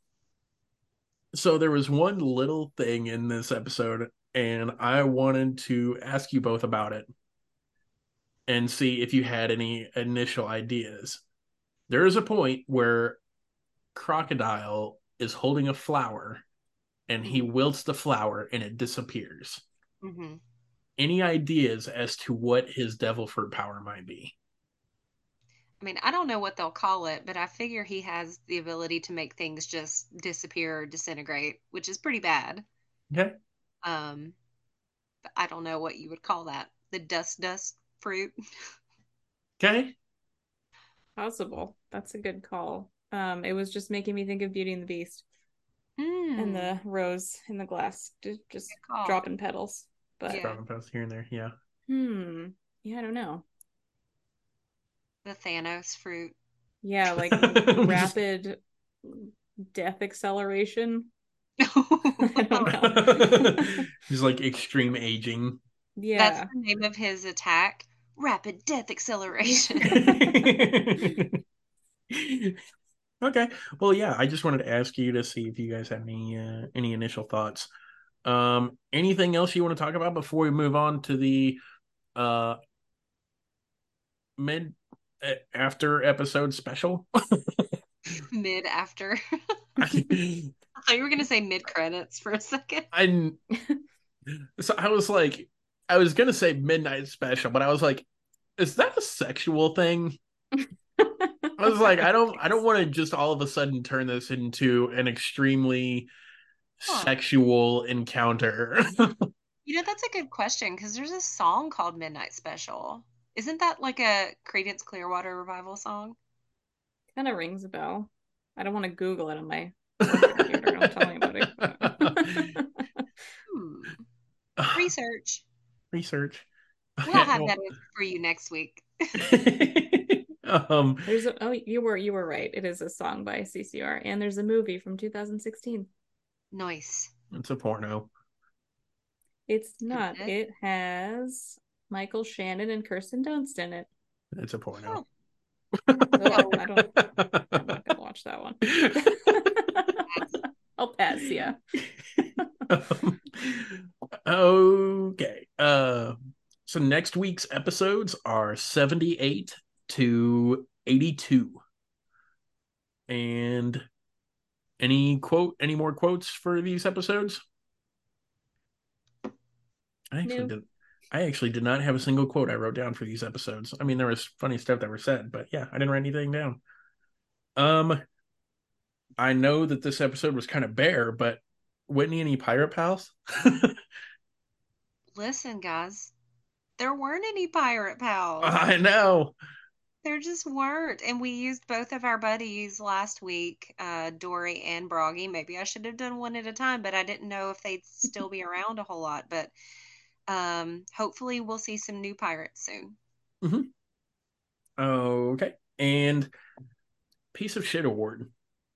[SPEAKER 1] so there was one little thing in this episode and I wanted to ask you both about it and see if you had any initial ideas. There is a point where Crocodile is holding a flower and he wilts the flower and it disappears.
[SPEAKER 3] Hmm.
[SPEAKER 1] Any ideas as to what his devil fruit power might be?
[SPEAKER 3] I mean, I don't know what they'll call it, but I figure he has the ability to make things just disappear or disintegrate, which is pretty bad.
[SPEAKER 1] Okay.
[SPEAKER 3] Um, but I don't know what you would call that. The dust fruit.
[SPEAKER 1] Okay.
[SPEAKER 2] Possible. That's a good call. It was just making me think of Beauty and the Beast and
[SPEAKER 3] Hmm.
[SPEAKER 2] the rose in the glass, just
[SPEAKER 3] Good call.
[SPEAKER 2] dropping petals. But
[SPEAKER 3] Yeah.
[SPEAKER 1] Dropping posts here and there. Yeah.
[SPEAKER 2] yeah, I don't know.
[SPEAKER 3] The Thanos fruit.
[SPEAKER 2] Yeah, like rapid death acceleration. I don't know.
[SPEAKER 1] He's like extreme aging.
[SPEAKER 3] That's
[SPEAKER 2] Yeah.
[SPEAKER 3] the name of his attack. Rapid death acceleration.
[SPEAKER 1] Okay. Well, yeah, I just wanted to ask you to see if you guys have any initial thoughts. Anything else you want to talk about before we move on to the uh mid after episode special?
[SPEAKER 3] Mid after.
[SPEAKER 1] I,
[SPEAKER 3] I thought you were gonna say mid credits for a second.
[SPEAKER 1] so I was like, I was gonna say midnight special, but I was like, is that a sexual thing? I was like, I don't want to just all of a sudden turn this into an extremely
[SPEAKER 3] Huh.
[SPEAKER 1] sexual encounter.
[SPEAKER 3] You know, that's a good question because there's a song called Midnight Special. Isn't that like a Creedence Clearwater Revival song?
[SPEAKER 2] Kind of rings a bell. I don't want to Google it on my work computer. Don't tell anybody.
[SPEAKER 3] Research.
[SPEAKER 1] Research.
[SPEAKER 3] We'll have that for you next week.
[SPEAKER 2] There's you were right. It is a song by CCR, and there's a movie from 2016.
[SPEAKER 3] Nice.
[SPEAKER 1] It's a porno.
[SPEAKER 2] It's not. It has Michael Shannon and Kirsten Dunst in it.
[SPEAKER 1] It's a porno.
[SPEAKER 2] Oh, I'm not gonna watch that one. I'll pass. Yeah.
[SPEAKER 1] Okay. So next week's episodes are 78 to 82. And any more quotes for these episodes? I actually did not have a single quote I wrote down for these episodes. I mean, there was funny stuff that was said, but yeah, I didn't write anything down. I know that this episode was kind of bare, but Whitney, any pirate pals?
[SPEAKER 3] Listen, guys, there weren't any pirate pals.
[SPEAKER 1] I know.
[SPEAKER 3] There just weren't. And we used both of our buddies last week, Dory and Broggy. Maybe I should have done one at a time, but I didn't know if they'd still be around a whole lot. But hopefully we'll see some new pirates soon.
[SPEAKER 1] Mm-hmm. Okay. And piece of shit award.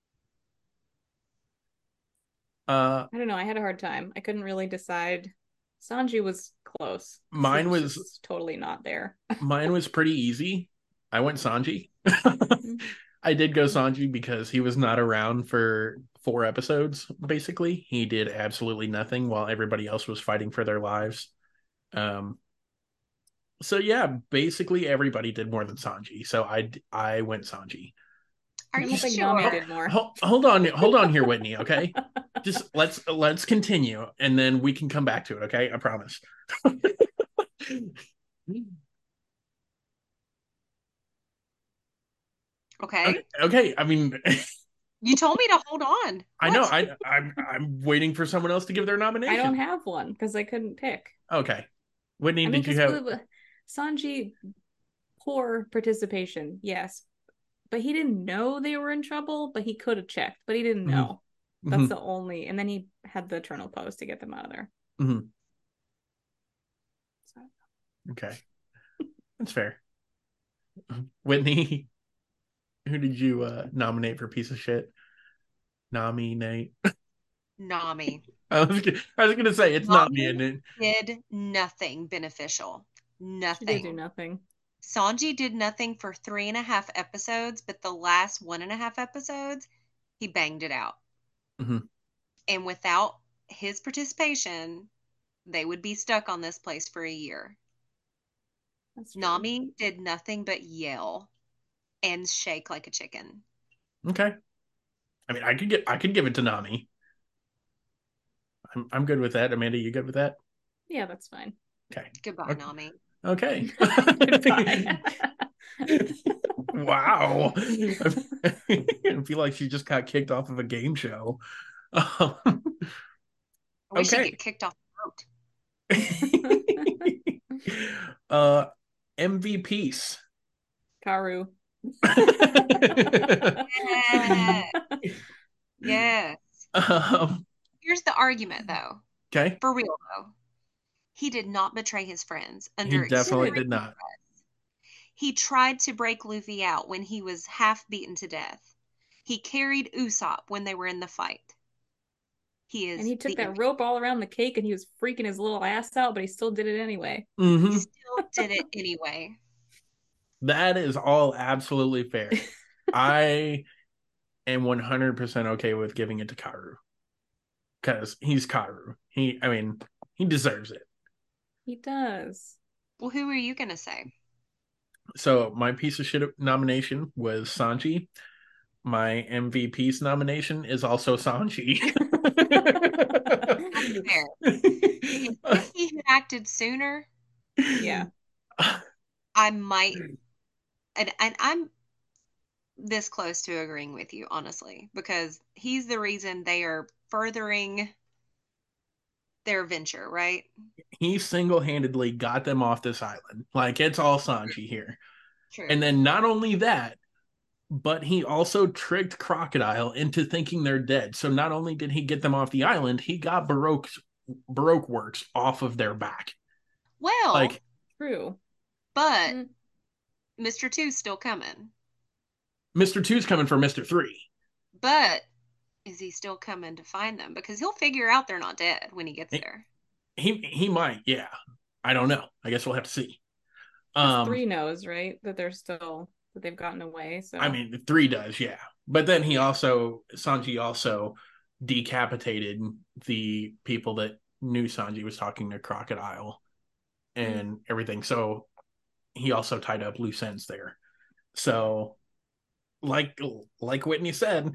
[SPEAKER 2] I don't know. I had a hard time. I couldn't really decide. Sanji was close.
[SPEAKER 1] Mine was
[SPEAKER 2] just totally not there.
[SPEAKER 1] Mine was pretty easy. I went Sanji. I did go Sanji because he was not around for 4 episodes, basically. He did absolutely nothing while everybody else was fighting for their lives. Um, so yeah, basically everybody did more than Sanji. So I went Sanji.
[SPEAKER 3] Are
[SPEAKER 2] I
[SPEAKER 3] you
[SPEAKER 2] don't think
[SPEAKER 3] sure?
[SPEAKER 2] Nami did more.
[SPEAKER 1] Hold on here, Whitney, okay? Just let's continue and then we can come back to it, okay? I promise.
[SPEAKER 3] Okay.
[SPEAKER 1] Okay, I mean
[SPEAKER 3] You told me to hold on.
[SPEAKER 1] I know.
[SPEAKER 3] What?
[SPEAKER 1] I'm waiting for someone else to give their
[SPEAKER 2] I don't
[SPEAKER 1] nomination.
[SPEAKER 2] have one because I couldn't pick.
[SPEAKER 1] Okay. Whitney,
[SPEAKER 2] I mean,
[SPEAKER 1] did you
[SPEAKER 2] because
[SPEAKER 1] have
[SPEAKER 2] Sanji, poor participation, yes, but he didn't know they were in trouble. But he could have checked, but he didn't
[SPEAKER 1] Mhm,
[SPEAKER 2] know. That's
[SPEAKER 1] mhm,
[SPEAKER 2] the only. And then he had the eternal post to get them out of there.
[SPEAKER 1] mhm.
[SPEAKER 2] So,
[SPEAKER 1] Okay. That's fair. Whitney, who did you nominate for piece of shit? Nami, Nate.
[SPEAKER 3] Nami.
[SPEAKER 1] I was gonna say it's not me,
[SPEAKER 3] Nami
[SPEAKER 1] and it.
[SPEAKER 3] did nothing beneficial.
[SPEAKER 2] she did do
[SPEAKER 3] Nothing.
[SPEAKER 2] nothing.
[SPEAKER 3] Sanji did nothing for 3.5 episodes, but the last 1.5 episodes, he banged it out.
[SPEAKER 1] Mhm.
[SPEAKER 3] And without his participation, they would be stuck on this place for a year.
[SPEAKER 2] That's true.
[SPEAKER 3] Nami did nothing but yell and shake like a chicken.
[SPEAKER 1] Okay. I mean, I could give it to Nami. I'm good with that. Amanda, you good with that?
[SPEAKER 2] Yeah, that's fine.
[SPEAKER 1] Okay.
[SPEAKER 3] Goodbye, Nami.
[SPEAKER 1] Okay.
[SPEAKER 2] Goodbye.
[SPEAKER 1] Wow. I feel like she just got kicked off of a game show. Um,
[SPEAKER 3] I wish she'd
[SPEAKER 1] okay.
[SPEAKER 3] get kicked off
[SPEAKER 1] uh MVPs.
[SPEAKER 2] Karu.
[SPEAKER 3] the boat. Yeah. Yes.
[SPEAKER 1] um,
[SPEAKER 3] Here's the argument, though.
[SPEAKER 1] okay.
[SPEAKER 3] For real, though. He did not betray his friends
[SPEAKER 1] He
[SPEAKER 3] under
[SPEAKER 1] definitely
[SPEAKER 3] extreme
[SPEAKER 1] did not.
[SPEAKER 3] stress. He tried to break Luffy out when he was half beaten to death. He carried Usopp when they were in the fight. He
[SPEAKER 2] And
[SPEAKER 3] is
[SPEAKER 2] he took
[SPEAKER 3] the
[SPEAKER 2] that rope all around the cake and he was freaking his little ass out, but he still did it anyway.
[SPEAKER 3] he
[SPEAKER 1] Hmm.
[SPEAKER 3] still did it anyway.
[SPEAKER 1] That is all absolutely fair. I am 100% okay with giving it to Karu because he's Karu. I mean, he deserves it.
[SPEAKER 2] He does.
[SPEAKER 3] Well, who are you gonna say?
[SPEAKER 1] So my piece of shit nomination was Sanji. My MVP's nomination is also Sanji.
[SPEAKER 3] That's fair. If he had acted sooner,
[SPEAKER 2] Yeah.
[SPEAKER 3] I might, and I'm this close to agreeing with you, honestly, because he's the reason they are furthering their venture, right?
[SPEAKER 1] He single-handedly got them off this island. Like it's all Sanji here. And
[SPEAKER 3] True.
[SPEAKER 1] then not only that, but he also tricked Crocodile into thinking they're dead. So not only did he get them off the island, he got Baroque works off of their back.
[SPEAKER 3] Well,
[SPEAKER 1] Like
[SPEAKER 2] True.
[SPEAKER 3] but
[SPEAKER 2] Mm.
[SPEAKER 3] Mr. Two's still coming.
[SPEAKER 1] Mr. Two's coming for Mr. Three.
[SPEAKER 3] But is he still coming to find them? Because he'll figure out they're not dead when he gets there.
[SPEAKER 1] He might, yeah. I don't know. I guess we'll have to see.
[SPEAKER 2] Because Three knows, right? That they've gotten away. So
[SPEAKER 1] I mean, Three does, yeah. But then
[SPEAKER 3] Yeah.
[SPEAKER 1] Sanji also decapitated the people that knew Sanji was talking to Crocodile and everything. So he also tied up loose ends there. So, like Whitney said,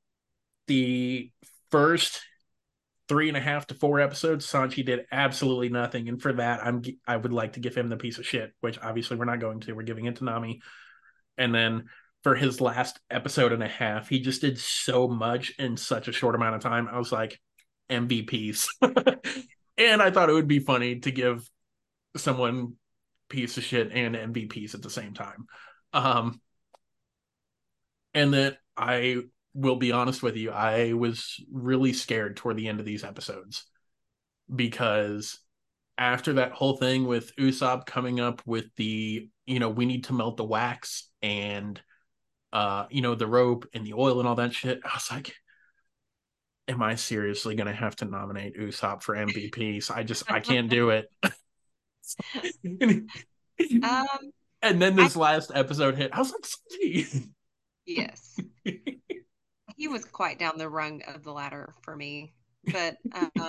[SPEAKER 1] the first 3.5 to 4 episodes, Sanji did absolutely nothing, and for that, I would like to give him the piece of shit, which obviously we're not going to. We're giving it to Nami, and then for his last episode and a half, he just did so much in such a short amount of time. I was like, MVPs, and I thought it would be funny to give someone piece of shit and MVPs at the same time. Um, and then I will be honest with you, I was really scared toward the end of these episodes because after that whole thing with Usopp coming up with the, we need to melt the wax and the rope and the oil and all that shit, I was like, am I seriously gonna have to nominate Usopp for MVP? So I can't do it.
[SPEAKER 3] Um,
[SPEAKER 1] And then
[SPEAKER 3] I
[SPEAKER 1] this last episode hit. I was like, Sanji.
[SPEAKER 3] Yes. He was quite down the rung of the ladder for me. But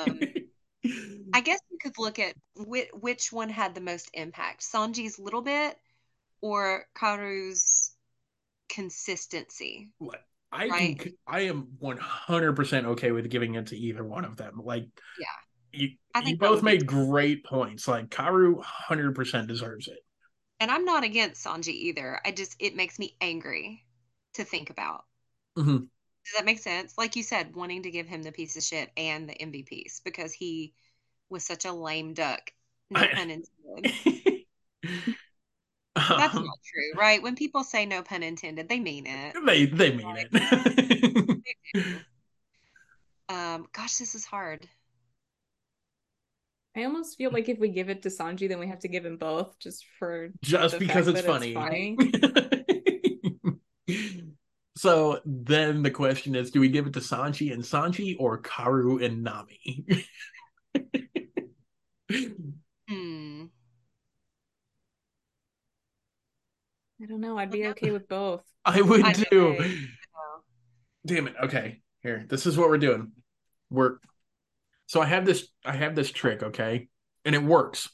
[SPEAKER 3] I guess you could look at which one had the most impact, Sanji's little bit or Karu's consistency,
[SPEAKER 1] Like,
[SPEAKER 3] right?
[SPEAKER 1] I am 100% okay with giving it to either one of them. Like,
[SPEAKER 3] Yeah,
[SPEAKER 1] you
[SPEAKER 3] I
[SPEAKER 1] you
[SPEAKER 3] think that
[SPEAKER 1] both
[SPEAKER 3] would be,
[SPEAKER 1] made great points. Like, Karu 100% deserves it.
[SPEAKER 3] and I'm not against Sanji either. It makes me angry to think about.
[SPEAKER 1] Mhm.
[SPEAKER 3] Does that make sense? Like you said, wanting to give him the piece of shit and the MVPs because he was such a lame duck. No
[SPEAKER 1] I-
[SPEAKER 3] pun intended. But that's
[SPEAKER 1] um,
[SPEAKER 3] not true, right? When people say no pun intended, they mean it.
[SPEAKER 1] they mean it.
[SPEAKER 3] They do. Gosh, this is hard.
[SPEAKER 2] I almost feel like if we give it to Sanji, then we have to give him both just for
[SPEAKER 1] Just
[SPEAKER 2] the
[SPEAKER 1] because
[SPEAKER 2] fact
[SPEAKER 1] it's
[SPEAKER 2] that it's
[SPEAKER 1] funny.
[SPEAKER 2] funny.
[SPEAKER 1] So then the question is, do we give it to Sanji or Karu and Nami?
[SPEAKER 3] Hmm.
[SPEAKER 2] I don't know. I'd
[SPEAKER 3] Well,
[SPEAKER 2] be
[SPEAKER 3] no,
[SPEAKER 2] okay with both.
[SPEAKER 1] I would
[SPEAKER 3] I
[SPEAKER 1] too.
[SPEAKER 3] know.
[SPEAKER 1] Damn it. Okay. Here. This is what we're doing. We're so I have this trick, okay? And it works.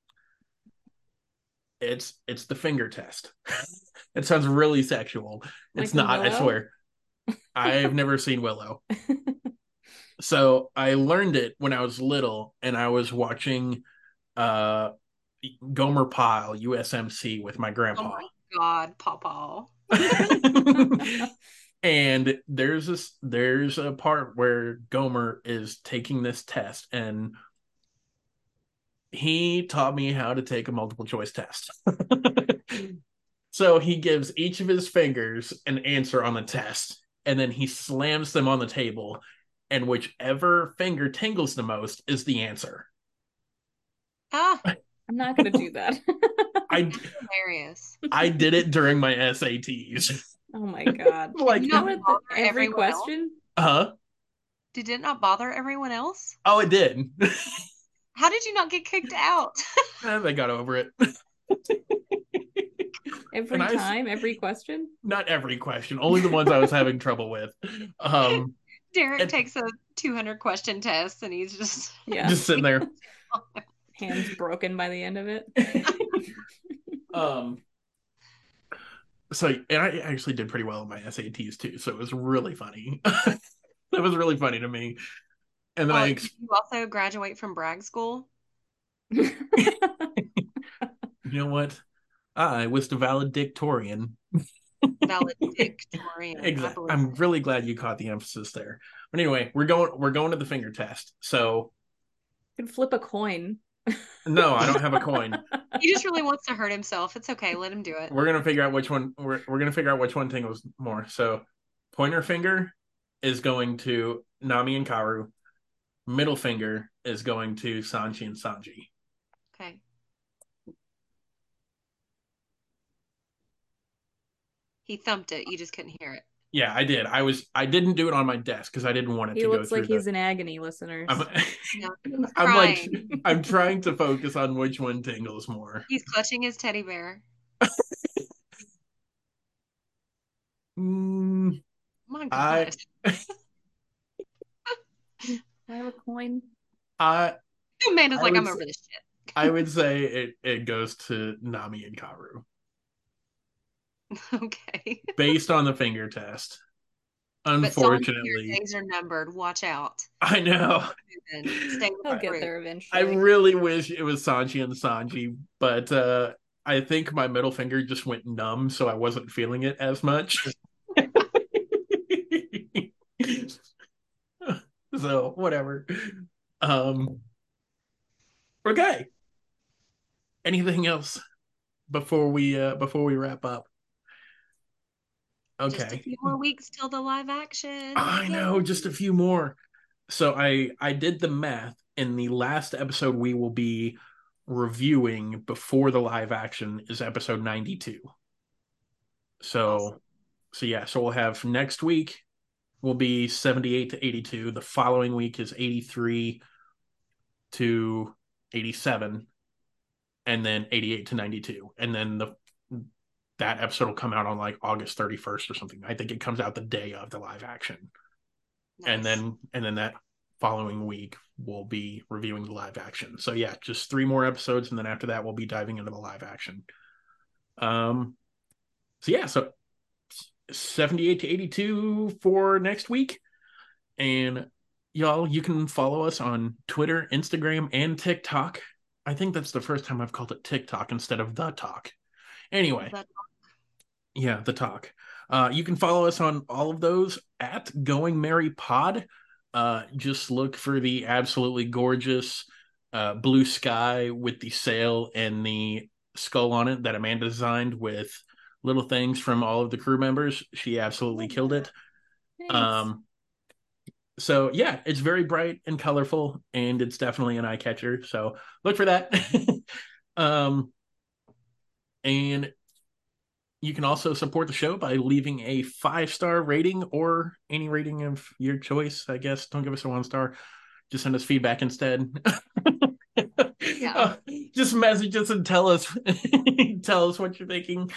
[SPEAKER 1] It's the finger test. It sounds really sexual. It's
[SPEAKER 2] Like in
[SPEAKER 1] not, I
[SPEAKER 2] Willow?
[SPEAKER 1] swear. I've never seen Willow. So I learned it when I was little and I was watching uh Gomer Pyle USMC with my
[SPEAKER 3] Oh
[SPEAKER 1] grandpa.
[SPEAKER 3] my God, Papa.
[SPEAKER 1] And there's a part where Gomer is taking this test and he taught me how to take a multiple choice test. So he gives each of his fingers an answer on the test and then he slams them on the table and whichever finger tingles the most is the answer.
[SPEAKER 3] Ah,
[SPEAKER 2] I'm not gonna do that.
[SPEAKER 1] I
[SPEAKER 3] hilarious.
[SPEAKER 1] I did it during my SATs.
[SPEAKER 2] Oh my God.
[SPEAKER 3] Did
[SPEAKER 1] Like,
[SPEAKER 3] you
[SPEAKER 2] You know
[SPEAKER 3] not
[SPEAKER 2] what?
[SPEAKER 3] bother
[SPEAKER 2] Every
[SPEAKER 3] everyone else?
[SPEAKER 2] question?
[SPEAKER 3] Did it not bother everyone else?
[SPEAKER 1] Oh, it did.
[SPEAKER 3] How did you not get kicked out?
[SPEAKER 1] They got over it. And
[SPEAKER 2] Every time? Every question?
[SPEAKER 1] not every question, only the ones I was having trouble with. Um,
[SPEAKER 3] Derek
[SPEAKER 1] and
[SPEAKER 3] takes a 200 question test and he's just
[SPEAKER 2] Yeah.
[SPEAKER 1] just sitting there.
[SPEAKER 2] Hands broken by the end of it.
[SPEAKER 1] um, so, and I actually did pretty well in my SATs too, so it was really funny. That was really funny to me. And then
[SPEAKER 3] Did you also graduate from brag school?
[SPEAKER 1] you know what? I was the valedictorian.
[SPEAKER 3] Valedictorian. I
[SPEAKER 1] Exactly.
[SPEAKER 3] believe
[SPEAKER 1] I'm really glad you caught the emphasis there. But anyway, we're going to the finger test. So
[SPEAKER 2] You can flip a coin.
[SPEAKER 1] no, I don't have a coin.
[SPEAKER 3] he just really wants to hurt himself. It's okay. Let him do it.
[SPEAKER 1] We're gonna figure out which one we're gonna figure out which one tingles more. So pointer finger is going to Nami and Karu. Middle finger is going to Sanji and Sanji.
[SPEAKER 3] Okay. He thumped it. You just couldn't hear it.
[SPEAKER 1] Yeah, I did. I didn't do it on my desk because I didn't want it
[SPEAKER 2] He
[SPEAKER 1] to go
[SPEAKER 2] looks like
[SPEAKER 1] through the.
[SPEAKER 2] he's in agony, listeners.
[SPEAKER 1] I'm,
[SPEAKER 3] No, he's
[SPEAKER 1] I'm like
[SPEAKER 3] crying.
[SPEAKER 1] I'm trying to focus on which one tingles more.
[SPEAKER 3] He's clutching his teddy bear.
[SPEAKER 1] Mm,
[SPEAKER 3] Oh my
[SPEAKER 1] I
[SPEAKER 3] gosh.
[SPEAKER 2] Do I have a coin?
[SPEAKER 1] I
[SPEAKER 3] Amanda's
[SPEAKER 1] I
[SPEAKER 3] like,
[SPEAKER 1] would
[SPEAKER 3] I'm over this shit.
[SPEAKER 1] I would say it goes to Nami and Karu
[SPEAKER 3] Okay.
[SPEAKER 1] based on the finger test.
[SPEAKER 3] But Sanji, your
[SPEAKER 1] Unfortunately,
[SPEAKER 3] days are numbered. Watch out.
[SPEAKER 1] I know.
[SPEAKER 3] Stay with
[SPEAKER 2] He'll
[SPEAKER 3] the
[SPEAKER 2] get
[SPEAKER 3] group.
[SPEAKER 2] there
[SPEAKER 1] I
[SPEAKER 2] eventually.
[SPEAKER 1] really wish it was Sanji and Sanji, but I think my middle finger just went numb, so I wasn't feeling it as much. So whatever. Um, okay. Anything else before we wrap up?
[SPEAKER 3] Just a
[SPEAKER 1] Okay.
[SPEAKER 3] few more weeks till the live action.
[SPEAKER 1] I
[SPEAKER 3] Yay.
[SPEAKER 1] know, just a few more. So I did the math. In the last episode we will be reviewing before the live action is episode 92. So
[SPEAKER 3] Awesome.
[SPEAKER 1] so yeah, so we'll have next week will be 78 to 82. The following week is 83 to 87 and then 88 to 92. And then that episode will come out on like August 31st or something. I think it comes out the day of the live action.
[SPEAKER 3] Nice.
[SPEAKER 1] And then that following week we'll be reviewing the live action. So yeah, just 3 more episodes, and then after that we'll be diving into the live action. So yeah, so 78 to 82 for next week. And y'all, you can follow us on Twitter, Instagram, and TikTok. I think that's the first time I've called it TikTok instead of the talk. Anyway, yeah, the talk. You can follow us on all of those at Going Merry Pod. Just look for the absolutely gorgeous blue sky with the sail and the skull on it that Amanda designed with little things from all of the crew members. She absolutely killed it.
[SPEAKER 2] Thanks.
[SPEAKER 1] So yeah, it's very bright and colorful, and it's definitely an eye catcher. So look for that. And you can also support the show by leaving a 5-star rating or any rating of your choice. I guess don't give us a 1-star. Just send us feedback instead.
[SPEAKER 3] Yeah.
[SPEAKER 1] Just message us and tell us what you're thinking.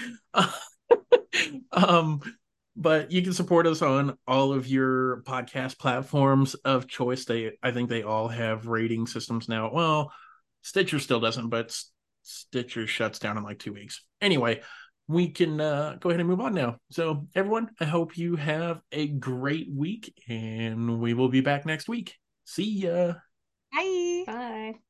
[SPEAKER 1] um, but you can support us on all of your podcast platforms of choice. I think they all have rating systems now. Well, Stitcher still doesn't, but Stitcher shuts down in like 2 weeks. Anyway, we can go ahead and move on now. So everyone, I hope you have a great week, and we will be back next week. See ya.
[SPEAKER 3] Bye.
[SPEAKER 2] Bye.